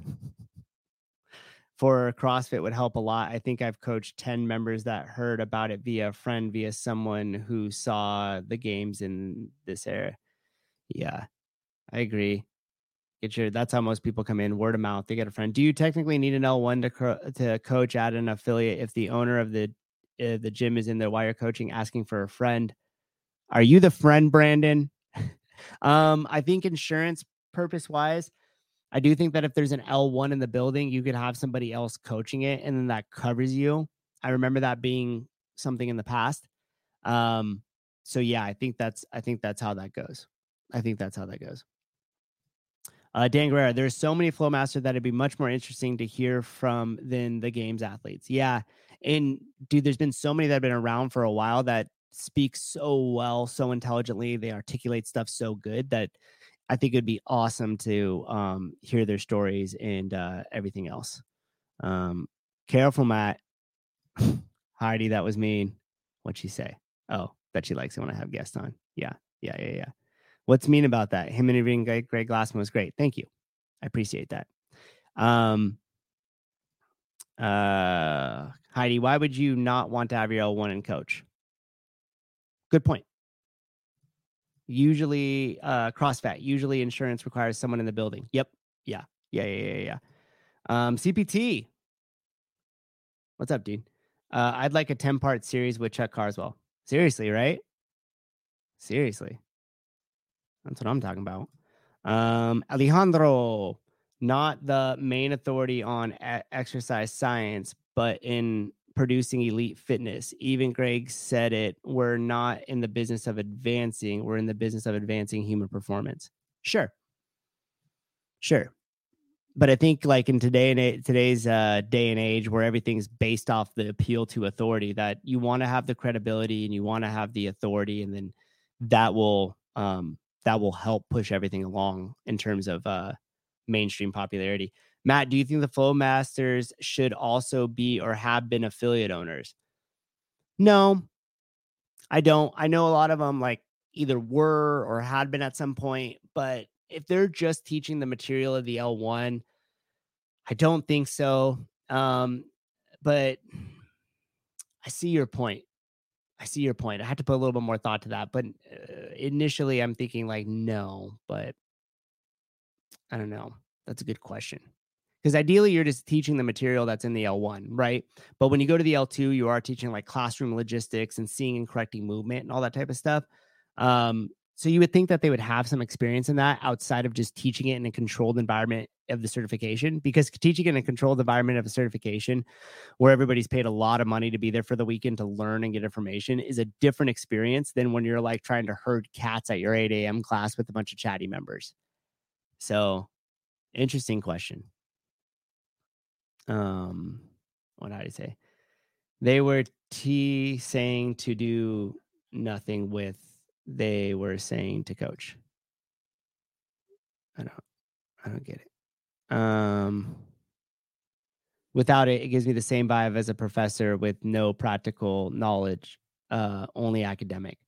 for CrossFit would help a lot. I think I've coached ten members that heard about it via a friend, via someone who saw the games in this era. Yeah, I agree. Get your, that's how most people come in, word of mouth. They get a friend. Do you technically need an L one to co- to coach at an affiliate if the owner of the uh, the gym is in there while you're coaching, asking for a friend? Are you the friend, Brandon? um, I think insurance purpose wise, I do think that if there's an L one in the building, you could have somebody else coaching it, and then that covers you. I remember that being something in the past. Um, so yeah, I think that's I think that's how that goes. I think that's how that goes. Uh, Dan Guerrero, there's so many Flowmaster that it'd be much more interesting to hear from than the games athletes. Yeah. And dude, there's been so many that have been around for a while that speak so well, so intelligently. They articulate stuff so good that I think it'd be awesome to um, hear their stories and uh, everything else. Um, careful, Matt. Heidi, that was mean. What'd she say? Oh, that she likes it when I have guests on. Yeah. Yeah. Yeah. Yeah. What's mean about that? Him interviewing Greg, Greg Glassman was great. Thank you. I appreciate that. Um, uh, Heidi, why would you not want to have your L one in coach? Good point. Usually, uh, CrossFit, usually insurance requires someone in the building. Yep. Yeah. Yeah. Yeah. Yeah. Yeah. Um, C P T. What's up, dude? Uh, I'd like a ten part series with Chuck Carswell. Seriously, right? Seriously. That's what I'm talking about. Um, Alejandro, not the main authority on e- exercise science, but in producing elite fitness. Even Greg said it. We're not in the business of advancing. We're in the business of advancing human performance. Sure. Sure. But I think like in today and a- today's uh, day and age where everything's based off the appeal to authority, that you want to have the credibility and you want to have the authority, and then that will um, that will help push everything along in terms of uh, mainstream popularity. Matt, do you think the Flow Masters should also be or have been affiliate owners? No, I don't. I know a lot of them like either were or had been at some point, but if they're just teaching the material of the L one, I don't think so. Um, but I see your point. I see your point. I had to put a little bit more thought to that, but uh, initially I'm thinking like no, but I don't know. That's a good question. Because ideally you're just teaching the material that's in the L one, right? But when you go to the L two, you are teaching like classroom logistics and seeing and correcting movement and all that type of stuff. Um, so you would think that they would have some experience in that outside of just teaching it in a controlled environment of the certification, because teaching it in a controlled environment of a certification where everybody's paid a lot of money to be there for the weekend to learn and get information is a different experience than when you're like trying to herd cats at your eight a.m. class with a bunch of chatty members. So interesting question. Um, what did I say? They were T saying to do nothing with, they were saying to coach. I don't, I don't get it. Um, without it, it gives me the same vibe as a professor with no practical knowledge, uh, only academic.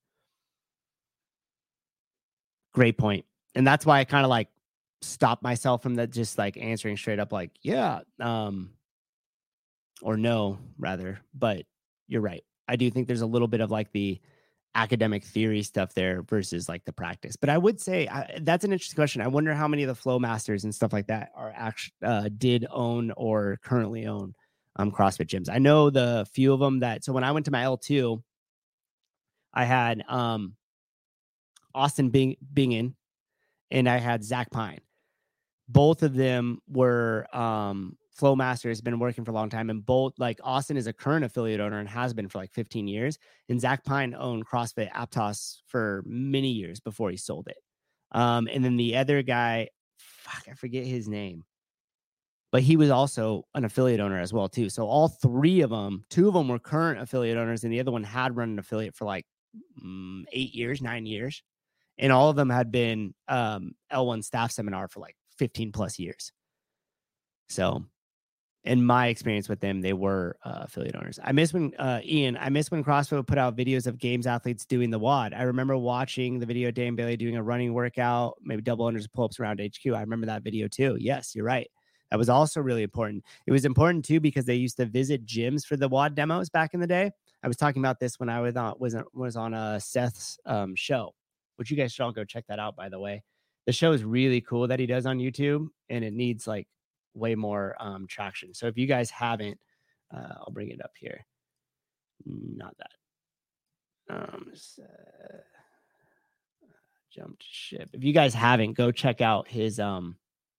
Great point. And that's why I kind of like stopped myself from that, just like answering straight up, like, yeah, um, or no, rather. But you're right. I do think there's a little bit of like the academic theory stuff there versus like the practice. But I would say I, that's an interesting question. I wonder how many of the Flow Masters and stuff like that are actually uh, did own or currently own um, CrossFit gyms. I know the few of them that. So when I went to my L two, I had um, Austin Bing, Bingen and I had Zach Pine. Both of them were um, Flow Masters, been working for a long time, and both, like, Austin is a current affiliate owner and has been for like fifteen years, and Zach Pine owned CrossFit Aptos for many years before he sold it. Um, and then the other guy, fuck, I forget his name, but he was also an affiliate owner as well too. So all three of them, two of them were current affiliate owners, and the other one had run an affiliate for like mm, eight years, nine years, and all of them had been um, L one staff seminar for like fifteen plus years. So in my experience with them, they were uh, affiliate owners. I miss when, uh, Ian, I miss when CrossFit would put out videos of games athletes doing the W O D. I remember watching the video of Dan Bailey doing a running workout, maybe double unders and pull-ups around H Q. I remember that video too. Yes, you're right. That was also really important. It was important too because they used to visit gyms for the W O D demos back in the day. I was talking about this when I was on, was, was on uh, Seth's um, show, which you guys should all go check that out, by the way. The show is really cool that he does on YouTube, and it needs like way more um, traction. So if you guys haven't, uh, I'll bring it up here. Not that. Um, uh, jumped ship. If you guys haven't, go check out his. Um,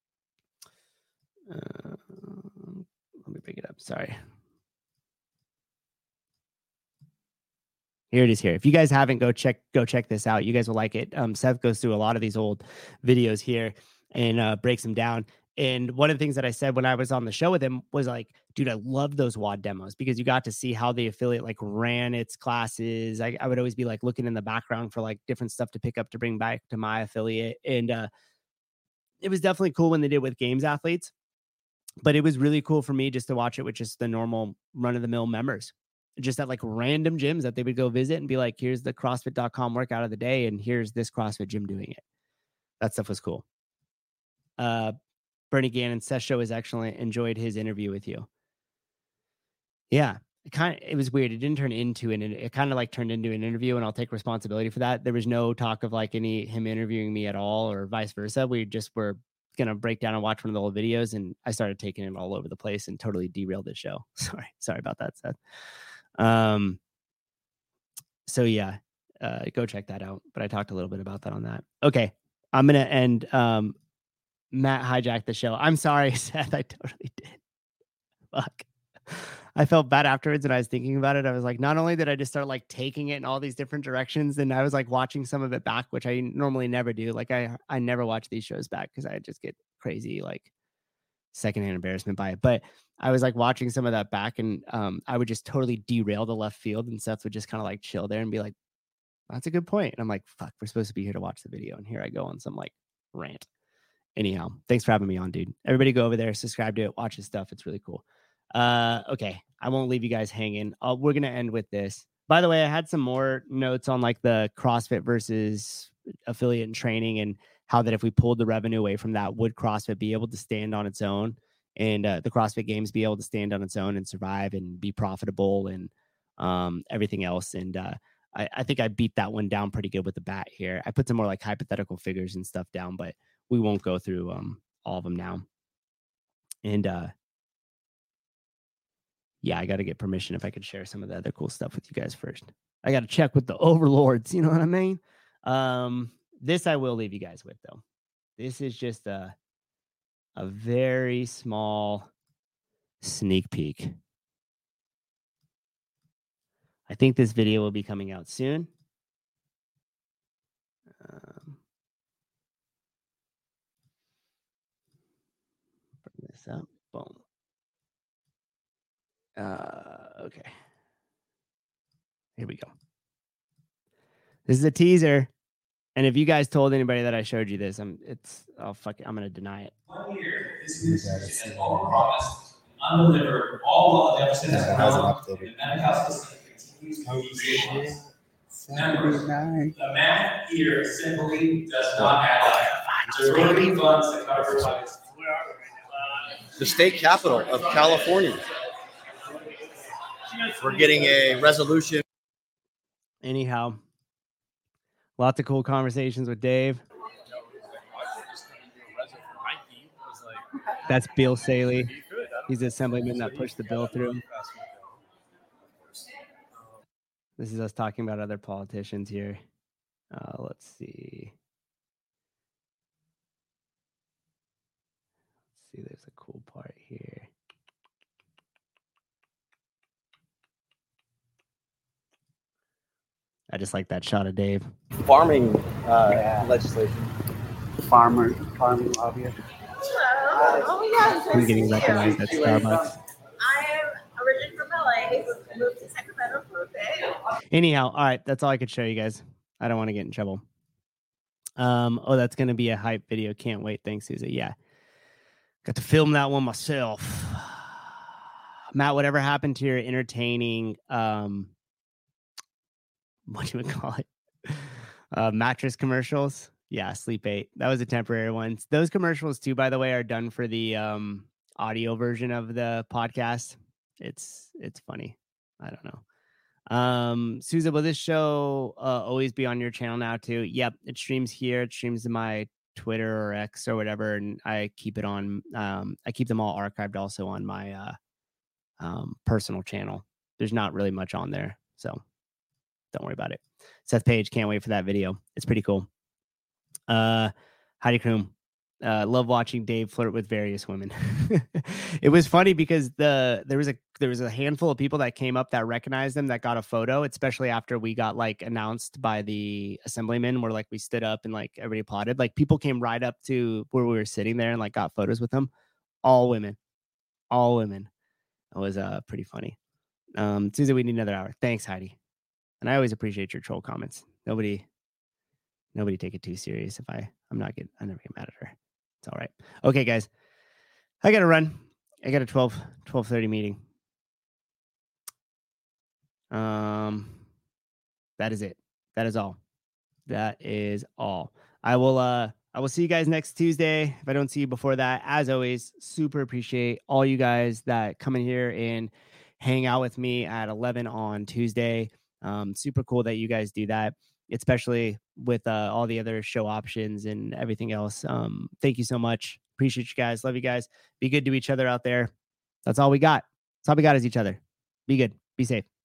uh, let me bring it up. Sorry. Here it is here. If you guys haven't, go check go check this out. You guys will like it. Um, Seth goes through a lot of these old videos here and uh, breaks them down. And one of the things that I said when I was on the show with him was like, dude, I love those W O D demos because you got to see how the affiliate like ran its classes. I, I would always be like looking in the background for like different stuff to pick up to bring back to my affiliate. And uh, it was definitely cool when they did with games athletes, but it was really cool for me just to watch it with just the normal run of the mill members, just at like random gyms that they would go visit and be like, here's the CrossFit dot com workout of the day. And here's this CrossFit gym doing it. That stuff was cool. Uh, Bernie Gannon, Seth Show has actually enjoyed his interview with you. Yeah, it kind of, it was weird. It didn't turn into an, it kind of like turned into an interview, and I'll take responsibility for that. There was no talk of like any, him interviewing me at all or vice versa. We just were going to break down and watch one of the old videos, and I started taking it all over the place and totally derailed the show. Sorry. Sorry about that, Seth. Um, so yeah, uh, go check that out. But I talked a little bit about that on that. Okay. I'm going to end, um, Matt hijacked the show. I'm sorry, Seth. I totally did. Fuck. I felt bad afterwards, and I was thinking about it. I was like, not only did I just start like taking it in all these different directions, and I was like watching some of it back, which I normally never do. Like I, I never watch these shows back because I just get crazy like secondhand embarrassment by it. But I was like watching some of that back, and um, I would just totally derail the left field, and Seth would just kind of like chill there and be like, "That's a good point." And I'm like, "Fuck, we're supposed to be here to watch the video," and here I go on some like rant. Anyhow, thanks for having me on, dude. Everybody go over there, subscribe to it, watch his stuff. It's really cool. Uh, okay, I won't leave you guys hanging. Uh, we're gonna end with this. By the way, I had some more notes on like the CrossFit versus affiliate and training, and how that if we pulled the revenue away from that, would CrossFit be able to stand on its own, and uh, the CrossFit Games be able to stand on its own and survive and be profitable and um, everything else. And uh, I, I think I beat that one down pretty good with the bat here. I put some more like hypothetical figures and stuff down, but we won't go through um, all of them now. And uh, yeah, I got to get permission if I could share some of the other cool stuff with you guys first. I got to check with the overlords. You know what I mean? Um, this I will leave you guys with, though. This is just a, a very small sneak peek. I think this video will be coming out soon. Um, bring this up. Boom. Uh, okay. Here we go. This is a teaser. And if you guys told anybody that I showed you this, I'm it's oh fuck it, I'm gonna deny it. One year, this is an overpromised, undelivered, all while the deficit has grown, and Medical system continues to be realized. Remember, the math here simply does not add up. There will be funds that cover by the state capital of California. We're getting a resolution. Anyhow, lots of cool conversations with Dave. That's Bill Saley. He's the assemblyman that pushed the bill through. This is us talking about other politicians here. Uh, let's see. Let's see, there's a cool part here. I just like that shot of Dave. Farming uh, Yeah. legislation. Farmer, farming lobbyist. Hello. Oh my God. I'm getting recognized at Starbucks. I am originally from L A, moved to Sacramento for a bit. Anyhow, all right, that's all I could show you guys. I don't want to get in trouble. Um, oh, that's gonna be a hype video. Can't wait. Thanks, Susie. Yeah, got to film that one myself. Matt, whatever happened to your entertaining, um, what do you would call it, uh, mattress commercials? Yeah, Sleep Eight. That was a temporary one. Those commercials too, by the way, are done for the um audio version of the podcast. It's it's funny. I don't know. Um, Susan, will this show uh, always be on your channel now too? Yep, it streams here. It streams to my Twitter or X or whatever, and I keep it on. Um, I keep them all archived also on my uh, um, personal channel. There's not really much on there, so don't worry about it. Seth Page, can't wait for that video. It's pretty cool. Uh, Heidi Kroom. Uh, love watching Dave flirt with various women. It was funny because the there was a there was a handful of people that came up that recognized him that got a photo, especially after we got like announced by the assemblyman, where like we stood up and like everybody applauded. Like people came right up to where we were sitting there and like got photos with them. All women, all women. It was uh pretty funny. Um, Susan, we need another hour. Thanks, Heidi. And I always appreciate your troll comments. Nobody, nobody take it too serious. If I I'm not getting I never get mad at her. It's all right. Okay, guys. I got to run. I got a twelve, twelve thirty meeting. Um, that is it. That is all. That is all. I will, uh, I will see you guys next Tuesday. If I don't see you before that, as always, super appreciate all you guys that come in here and hang out with me at eleven on Tuesday. Um, super cool that you guys do that, especially with uh, all the other show options and everything else. Um, thank you so much. Appreciate you guys. Love you guys. Be good to each other out there. That's all we got. That's all we got is each other. Be good. Be safe.